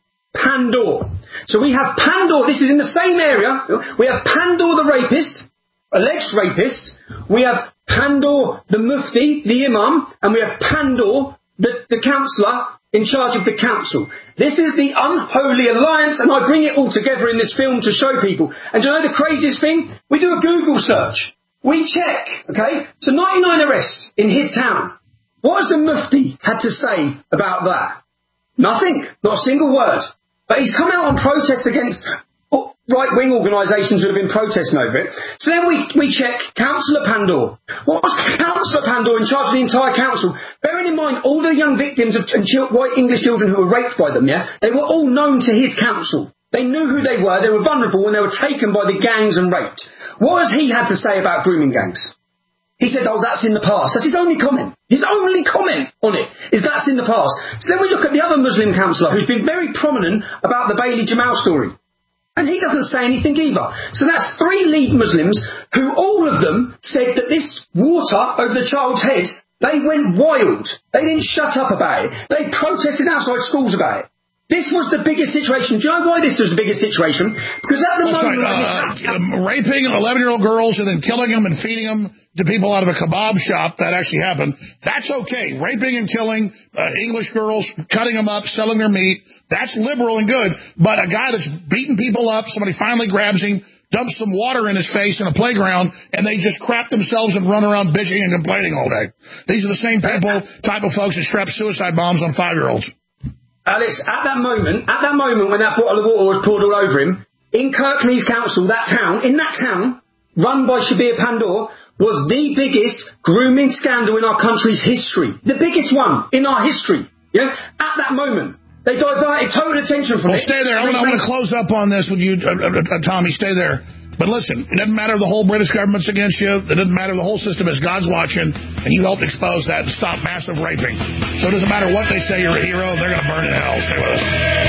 Pandor. So we have Pandor, this is in the same area, we have Pandor the rapist, alleged rapist, we have Pandor the Mufti, the Imam, and we have Pandor, the, the councillor, in charge of the council. This is the unholy alliance, and I bring it all together in this film to show people. And do you know the craziest thing? We do a Google search. We check, okay? So ninety-nine arrests in his town. What has the Mufti had to say about that? Nothing. Not a single word. But he's come out on protest against right-wing organisations who have been protesting over it. So then we we check Councillor Pandor. What was Councillor Pandor in charge of the entire council? Bearing in mind all the young victims of and ch- white English children who were raped by them, yeah? They were all known to his council. They knew who they were. They were vulnerable when they were taken by the gangs and raped. What has he had to say about grooming gangs? He said, oh, that's in the past. That's his only comment. His only comment on it is that's in the past. So then we look at the other Muslim councillor who's been very prominent about the Bailey Jamal story. And he doesn't say anything either. So that's three lead Muslims who all of them said that this water over the child's head, they went wild. They didn't shut up about it. They protested outside schools about it. This was the biggest situation. Do you know why this was the biggest situation? Because at the That's moment... right. Uh, um, raping eleven-year-old girls and then killing them and feeding them to people out of a kebab shop, that actually happened. That's okay. Raping and killing uh, English girls, cutting them up, selling their meat, that's liberal and good. But a guy that's beating people up, somebody finally grabs him, dumps some water in his face in a playground, and they just crap themselves and run around bitching and complaining all day. These are the same people, type of folks that strap suicide bombs on five-year-olds. Alex, at that moment, at that moment when that bottle of water was poured all over him, in Kirklees Council, that town, in that town, run by Shabir Pandor, was the biggest grooming scandal in our country's history. The biggest one in our history. Yeah? At that moment. They diverted total attention from well, it. Well, stay there. I want to close up on this with you, uh, uh, Tommy. Stay there. But listen, it doesn't matter if the whole British government's against you. It doesn't matter if the whole system is God's watching, and you helped expose that and stop massive raping. So it doesn't matter what they say, you're a hero. They're going to burn in hell. Stay with us.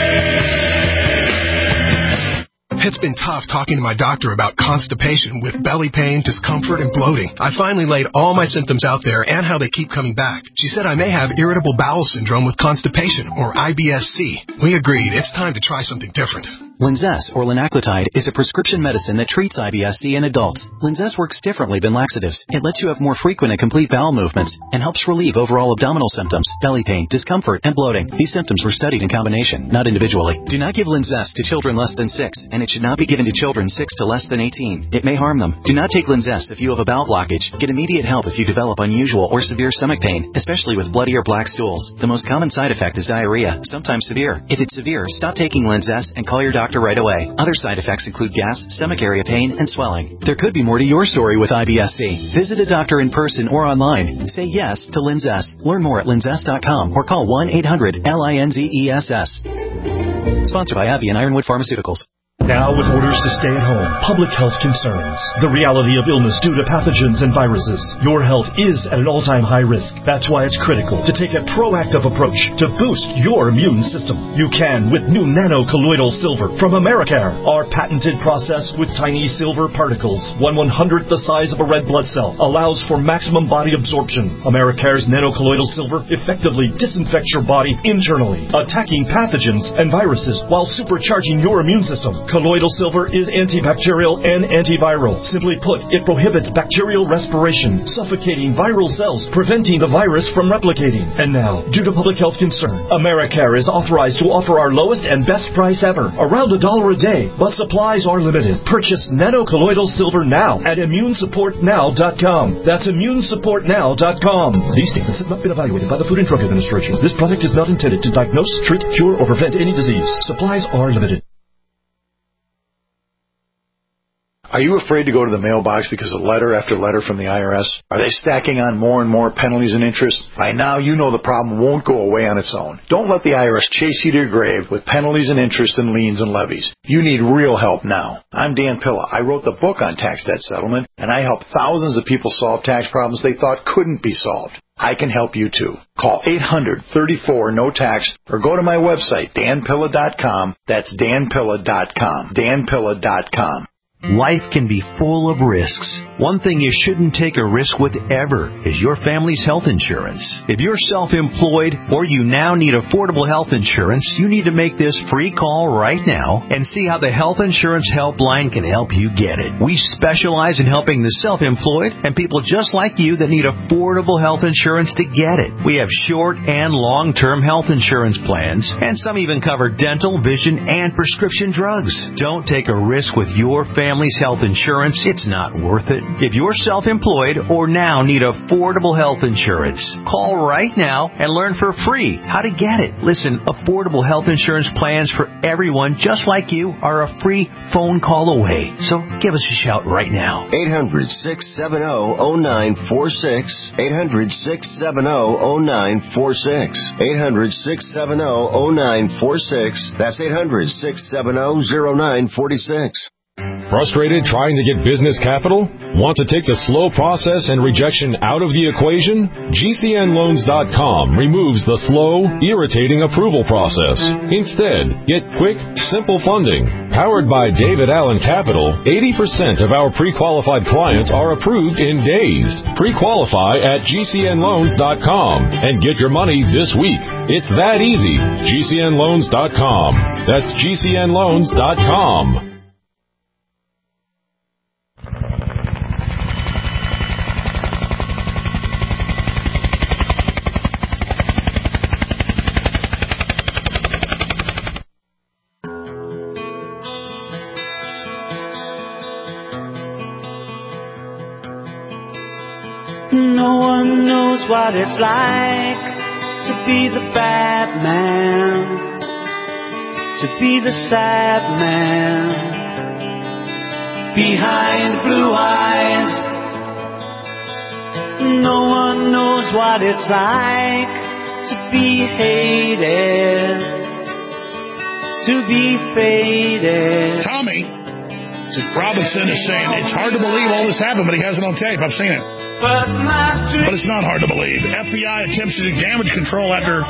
It's been tough talking to my doctor about constipation with belly pain, discomfort, and bloating. I finally laid all my symptoms out there and how they keep coming back. She said I may have irritable bowel syndrome with constipation, or I B S C. We agreed it's time to try something different. Linzess, or linaclotide, is a prescription medicine that treats I B S C in adults. Linzess works differently than laxatives. It lets you have more frequent and complete bowel movements and helps relieve overall abdominal symptoms, belly pain, discomfort, and bloating. These symptoms were studied in combination, not individually. Do not give Linzess to children less than six, and it should not be given to children six to less than eighteen. It may harm them. Do not take Linzess if you have a bowel blockage. Get immediate help if you develop unusual or severe stomach pain, especially with bloody or black stools. The most common side effect is diarrhea, sometimes severe. If it's severe, stop taking Linzess and call your doctor right away. Other side effects include gas, stomach area pain, and swelling. There could be more to your story with I B S C. Visit a doctor in person or online. Say yes to Linzess. Learn more at linzess dot com or call one eight hundred L I N Z E S S. Sponsored by AbbVie and Ironwood Pharmaceuticals. Now with orders to stay at home, public health concerns, the reality of illness due to pathogens and viruses. Your health is at an all-time high risk. That's why it's critical to take a proactive approach to boost your immune system. You can with new nano-colloidal silver from Americare. Our patented process with tiny silver particles, one one-hundredth the size of a red blood cell, allows for maximum body absorption. Americare's nano-colloidal silver effectively disinfects your body internally, attacking pathogens and viruses while supercharging your immune system. Colloidal silver is antibacterial and antiviral. Simply put, it prohibits bacterial respiration, suffocating viral cells, preventing the virus from replicating. And now, due to public health concern, Americare is authorized to offer our lowest and best price ever, around a dollar a day, but supplies are limited. Purchase nano-colloidal silver now at immune support now dot com. That's immune support now dot com. These statements have not been evaluated by the Food and Drug Administration. This product is not intended to diagnose, treat, cure, or prevent any disease. Supplies are limited. Are you afraid to go to the mailbox because of letter after letter from the I R S? Are they stacking on more and more penalties and interest? By now, you know the problem won't go away on its own. Don't let the I R S chase you to your grave with penalties and interest and liens and levies. You need real help now. I'm Dan Pilla. I wrote the book on tax debt settlement, and I help thousands of people solve tax problems they thought couldn't be solved. I can help you too. Call eight hundred, thirty-four, no tax or go to my website, dan pilla dot com. That's dan pilla dot com. dan pilla dot com. Life can be full of risks. One thing you shouldn't take a risk with ever is your family's health insurance. If you're self-employed or you now need affordable health insurance, you need to make this free call right now and see how the Health Insurance Helpline can help you get it. We specialize in helping the self-employed and people just like you that need affordable health insurance to get it. We have short and long-term health insurance plans, and some even cover dental, vision, and prescription drugs. Don't take a risk with your family. Family's health insurance, it's not worth it. If you're self-employed or now need affordable health insurance, call right now and learn for free how to get it. Listen, affordable health insurance plans for everyone just like you are a free phone call away. So give us a shout right now. eight hundred, six seven zero, zero nine four six. eight hundred, six seven zero, zero nine four six. eight hundred, six seven zero, zero nine four six. That's eight hundred, six seven zero, zero nine four six. Frustrated trying to get business capital? Want to take the slow process and rejection out of the equation? G C N loans dot com removes the slow, irritating approval process. Instead, get quick, simple funding. Powered by David Allen Capital, eighty percent of our pre-qualified clients are approved in days. Pre-qualify at G C N loans dot com and get your money this week. It's that easy. G C N loans dot com. That's G C N loans dot com. No one knows what it's like to be the bad man, to be the sad man behind blue eyes. No one knows what it's like to be hated, to be faded. Tommy Robinson is saying it's hard to believe all this happened, but he has it on tape. I've seen it. But, but it's not hard to believe. F B I attempts to do damage control after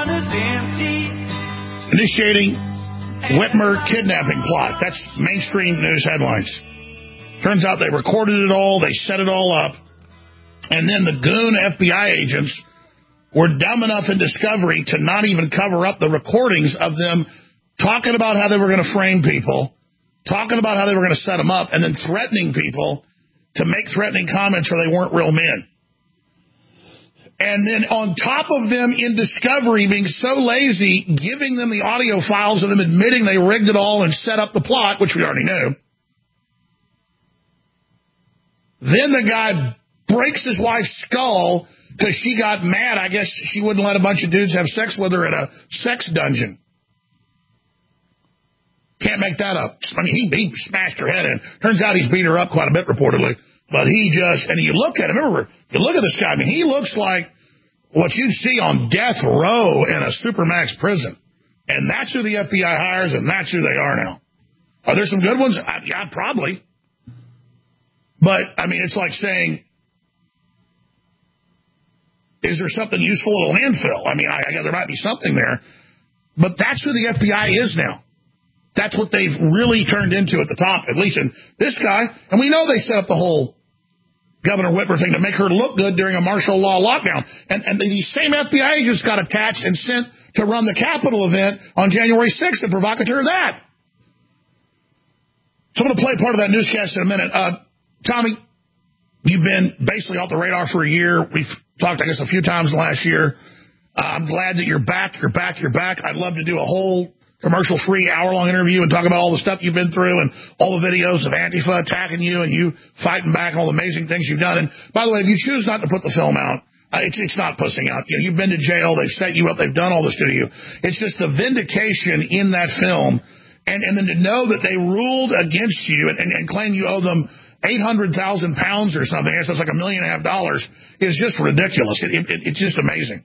initiating Whitmer kidnapping plot. That's mainstream news headlines. Turns out they recorded it all. They set it all up. And then the goon F B I agents were dumb enough in discovery to not even cover up the recordings of them talking about how they were going to frame people, talking about how they were going to set them up, and then threatening people to make threatening comments or they weren't real men. And then on top of them in discovery being so lazy, giving them the audio files of them admitting they rigged it all and set up the plot, which we already knew. Then the guy breaks his wife's skull because she got mad. I guess she wouldn't let a bunch of dudes have sex with her at a sex dungeon. Can't make that up. I mean, he, he smashed her head in. Turns out he's beat her up quite a bit, reportedly. But he just, and you look at him, remember, you look at this guy, I mean, he looks like what you'd see on death row in a supermax prison. And that's who the F B I hires, and that's who they are now. Are there some good ones? I, yeah, probably. But, I mean, it's like saying, is there something useful at a landfill? I mean, I, I guess there might be something there. But that's who the F B I is now. That's what they've really turned into at the top, at least in this guy. And we know they set up the whole Governor Whitmer thing to make her look good during a martial law lockdown. And, and these same F B I agents got attached and sent to run the Capitol event on January sixth, the provocateur of that. So I'm going to play part of that newscast in a minute. Uh, Tommy, you've been basically off the radar for a year. We've talked, I guess, a few times last year. Uh, I'm glad that you're back, you're back, you're back. I'd love to do a whole commercial-free hour-long interview and talk about all the stuff you've been through and all the videos of Antifa attacking you and you fighting back and all the amazing things you've done. And, by the way, if you choose not to put the film out, uh, it's, it's not pussing out. You know, you've been to jail. They've set you up. They've done all this to you. It's just the vindication in that film. And, and then to know that they ruled against you and, and, and claim you owe them eight hundred thousand pounds or something, I guess that's like a million and a half dollars, is just ridiculous. It, it, it's just amazing.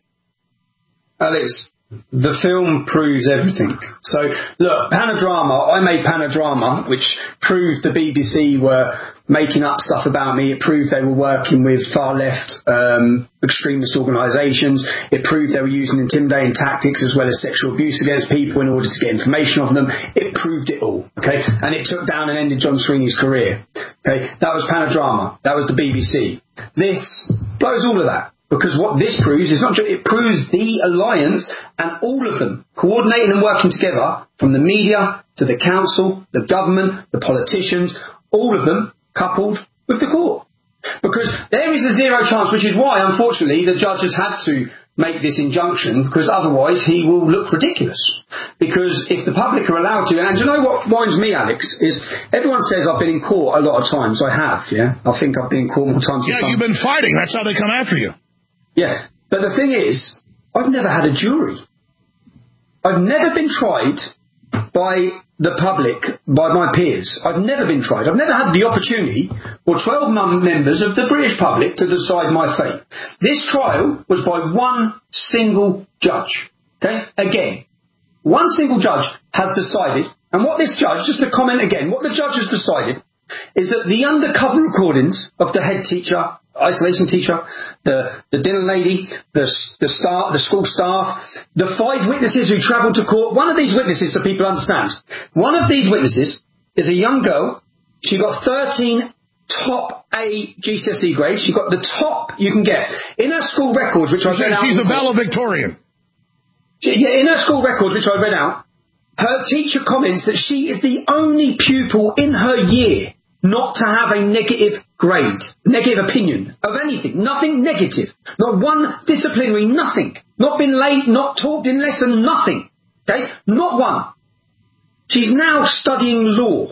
Alex, the film proves everything. So, look, Panodrama, I made Panodrama, which proved the B B C were making up stuff about me. It proved they were working with far-left um, extremist organisations. It proved they were using intimidating tactics as well as sexual abuse against people in order to get information off them. It proved it all, okay? And it took down and ended John Sweeney's career, okay? That was Panodrama. That was the B B C. This blows all of that. Because what this proves is not just, it proves the alliance and all of them coordinating and working together, from the media to the council, the government, the politicians, all of them coupled with the court. Because there is a zero chance, which is why, unfortunately, the judge has had to make this injunction, because otherwise he will look ridiculous. Because if the public are allowed to, and you know what winds me, Alex, is everyone says I've been in court a lot of times. I have, yeah? I think I've been in court more times than Yeah, you've been fighting. That's how they come after you. Yeah, but the thing is, I've never had a jury. I've never been tried by the public, by my peers. I've never been tried. I've never had the opportunity for twelve members of the British public to decide my fate. This trial was by one single judge. Okay? Again, one single judge has decided, and what this judge, just to comment again, what the judge has decided is that the undercover recordings of the head teacher, isolation teacher, the, the dinner lady, the, the staff, the school staff, the five witnesses who travelled to court. One of these witnesses, so people understand, one of these witnesses is a young girl. She got thirteen top A G C S E grades. She got the top you can get. In her school records, which I read out. She's a valedictorian. Yeah, in her school records, which I read out, her teacher comments that she is the only pupil in her year not to have a negative grade, negative opinion of anything, nothing negative, not one disciplinary, nothing, not been late, not talked in lesson, nothing, okay, not one. She's now studying law.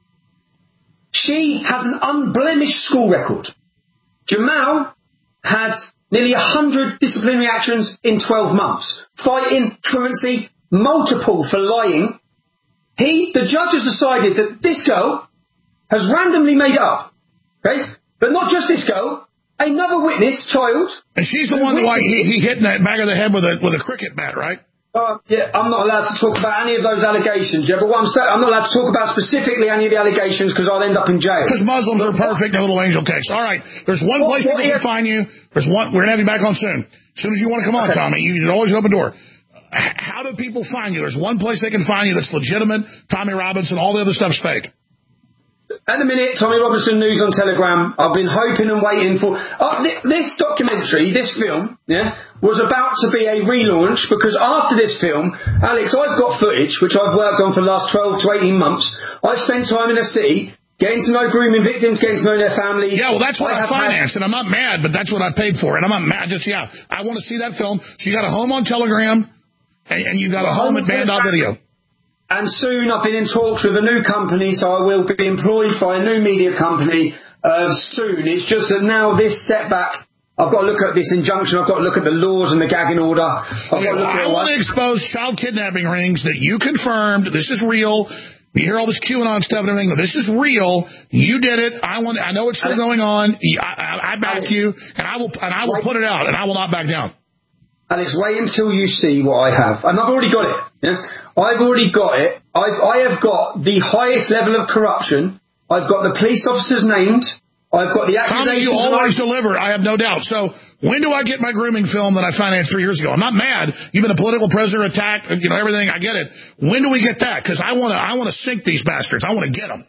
She has an unblemished school record. Jamal had nearly one hundred disciplinary actions in twelve months, fighting, truancy, multiple for lying. He, the judge has decided that this girl has randomly made it up, okay? But not just this girl, another witness, child. And she's the one that like, he, he hit in that back of the head with a with a cricket bat, right? Uh, yeah, I'm not allowed to talk about any of those allegations, yeah. But what I'm saying, I'm not allowed to talk about specifically any of the allegations because I'll end up in jail. Because Muslims are perfect and little angel cakes. All right, there's one what, place what, we can find you. There's one. We're gonna have you back on soon. As soon as you want to come on, okay. Tommy, you, there's always an open door. How do people find you? There's one place they can find you that's legitimate. Tommy Robinson, all the other stuff's fake. At the minute, Tommy Robinson News on Telegram. I've been hoping and waiting for... Uh, th- this documentary, this film, yeah, was about to be a relaunch because after this film, Alex, I've got footage, which I've worked on for the last twelve to eighteen months. I've spent time in the city getting to know grooming victims, getting to know their families. Yeah, well, that's what I, I financed, had... and I'm not mad, but that's what I paid for. And I'm not mad. Just, yeah, I want to see that film. So you got a home on Telegram, and, and you got a home, home at Band Video. And soon I've been in talks with a new company, so I will be employed by a new media company uh, soon. It's just that now this setback, I've got to look at this injunction, I've got to look at the laws and the gagging order. I've okay, got to look well, at I want to expose child kidnapping rings that you confirmed. This is real. You hear all this QAnon stuff and everything, but this is real. You did it. I want. I know it's still going on. I, I, I back Alex, you, and I will. And I will wait, put it out, and I will not back down. Alex, wait until you see what I have, and I've already got it. Yeah? I've already got it I, I have got the highest level of corruption. I've got the police officers named. I've got the accusations. Tommy, you always deliver, I have no doubt. So when do I get my grooming film that I financed three years ago? I'm not mad. You've been a political prisoner, attacked, you know, everything. I get it. When do we get that? Because I want to I want to sink these bastards. I want to get them.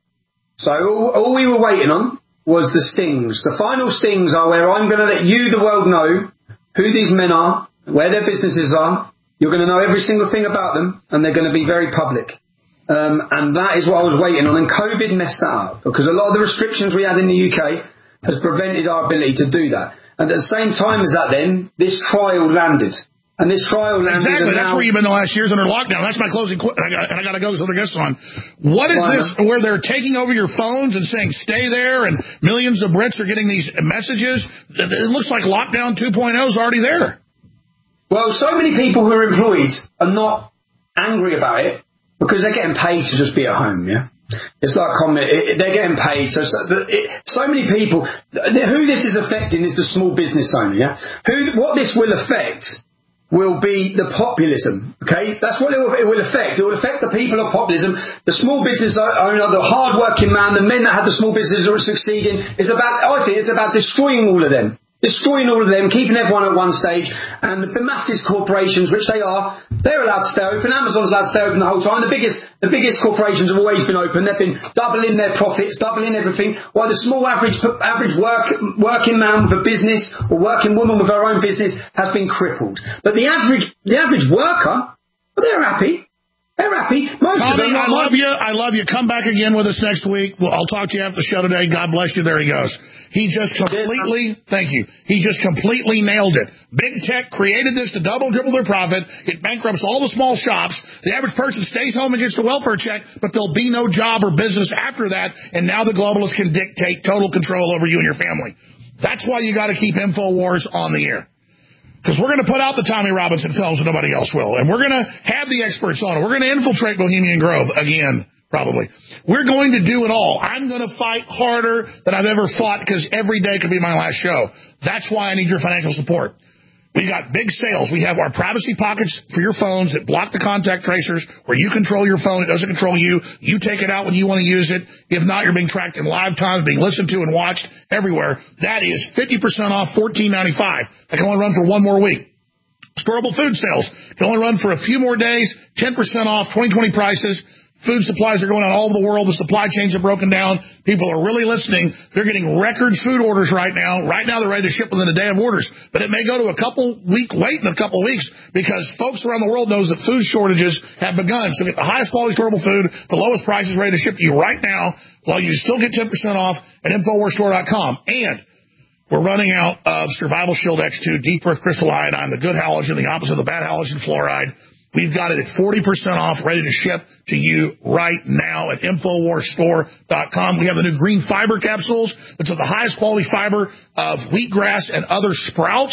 So all, all we were waiting on was the stings. The final stings are where I'm going to let you, the world, know who these men are, where their businesses are. You're going to know every single thing about them, and they're going to be very public. Um, and that is what I was waiting on. And COVID messed that up, because a lot of the restrictions we had in the U K has prevented our ability to do that. And at the same time as that, then, this trial landed. And this trial landed. Exactly. That's now, where you've been the last years under lockdown. That's my closing qu- and I got, and I got to go because other guests on. What is this where they're taking over your phones and saying stay there, and millions of Brits are getting these messages? It looks like lockdown two point oh is already there. Well, so many people who are employed are not angry about it because they're getting paid to just be at home, yeah? It's like it, they're getting paid. So so, it, so many people, who this is affecting is the small business owner, yeah? Who, what this will affect will be the populism, okay? That's what it will, it will affect. It will affect the people of populism. The small business owner, the hard-working man, the men that have the small businesses who are succeeding. It's about, I think it's about destroying all of them. Destroying all of them, keeping everyone at one stage, and the massive corporations, which they are, they're allowed to stay open. Amazon's allowed to stay open the whole time. The biggest, the biggest corporations have always been open. They've been doubling their profits, doubling everything, while the small average, average work, working man with a business or working woman with her own business has been crippled. But the average, the average worker, well, they're happy. They're happy. Most Tommy, of them I love you. I love you. Come back again with us next week. Well, I'll talk to you after the show today. God bless you. There he goes. He just completely, thank you, he just completely nailed it. Big tech created this to double, triple their profit. It bankrupts all the small shops. The average person stays home and gets the welfare check, but there'll be no job or business after that, and now the globalists can dictate total control over you and your family. That's why you got to keep InfoWars on the air. Because we're going to put out the Tommy Robinson films and nobody else will. And we're going to have the experts on it. We're going to infiltrate Bohemian Grove again, probably. We're going to do it all. I'm going to fight harder than I've ever fought because every day could be my last show. That's why I need your financial support. We got big sales. We have our privacy pockets for your phones that block the contact tracers, where you control your phone. It doesn't control you. You take it out when you want to use it. If not, you're being tracked in live time, being listened to and watched everywhere. That is fifty percent off, fourteen ninety-five. That can only run for one more week. Storable food sales can only run for a few more days, ten percent off, twenty twenty prices. Food supplies are going on all over the world. The supply chains are broken down. People are really listening. They're getting record food orders right now. Right now, they're ready to ship within a day of orders. But it may go to a couple week wait in a couple of weeks because folks around the world knows that food shortages have begun. So get the highest quality storable food, the lowest prices ready to ship to you right now, while you still get ten percent off at Infowars Store dot com. And we're running out of Survival Shield X two, Deep Earth Crystal Iodine, the good halogen, the opposite of the bad halogen fluoride. We've got it at forty percent off, ready to ship to you right now at Infowars Store dot com. We have the new green fiber capsules. That's the highest quality fiber of wheatgrass and other sprouts.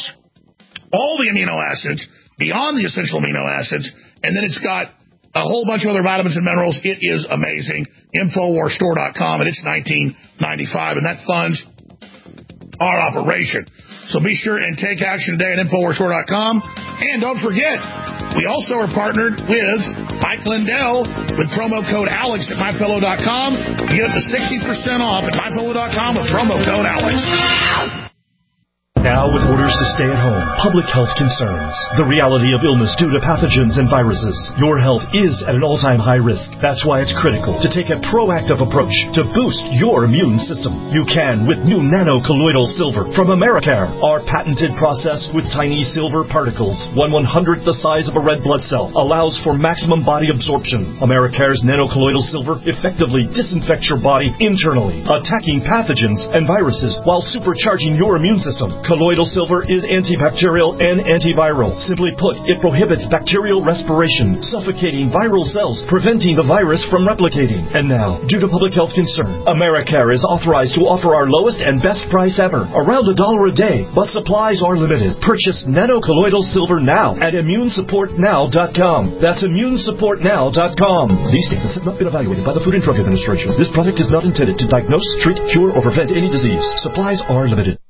All the amino acids, beyond the essential amino acids. And then it's got a whole bunch of other vitamins and minerals. It is amazing. Infowars Store dot com, and it's nineteen ninety-five, and that funds our operation. So be sure and take action today at Infowars Store dot com. And don't forget, we also are partnered with Mike Lindell with promo code Alex at My Pillow dot com. You get up to sixty percent off at My Pillow dot com with promo code Alex. Now with orders to stay at home, public health concerns, the reality of illness due to pathogens and viruses. Your health is at an all-time high risk. That's why it's critical to take a proactive approach to boost your immune system. You can with new nano-colloidal silver from Americare. Our patented process with tiny silver particles, one one-hundredth the size of a red blood cell, allows for maximum body absorption. Americare's nano-colloidal silver effectively disinfects your body internally, attacking pathogens and viruses while supercharging your immune system. Colloidal silver is antibacterial and antiviral. Simply put, it prohibits bacterial respiration, suffocating viral cells, preventing the virus from replicating. And now, due to public health concern, Americare is authorized to offer our lowest and best price ever, around a dollar a day, but supplies are limited. Purchase nano-colloidal silver now at Immune Support Now dot com. That's Immune Support Now dot com. These statements have not been evaluated by the Food and Drug Administration. This product is not intended to diagnose, treat, cure, or prevent any disease. Supplies are limited.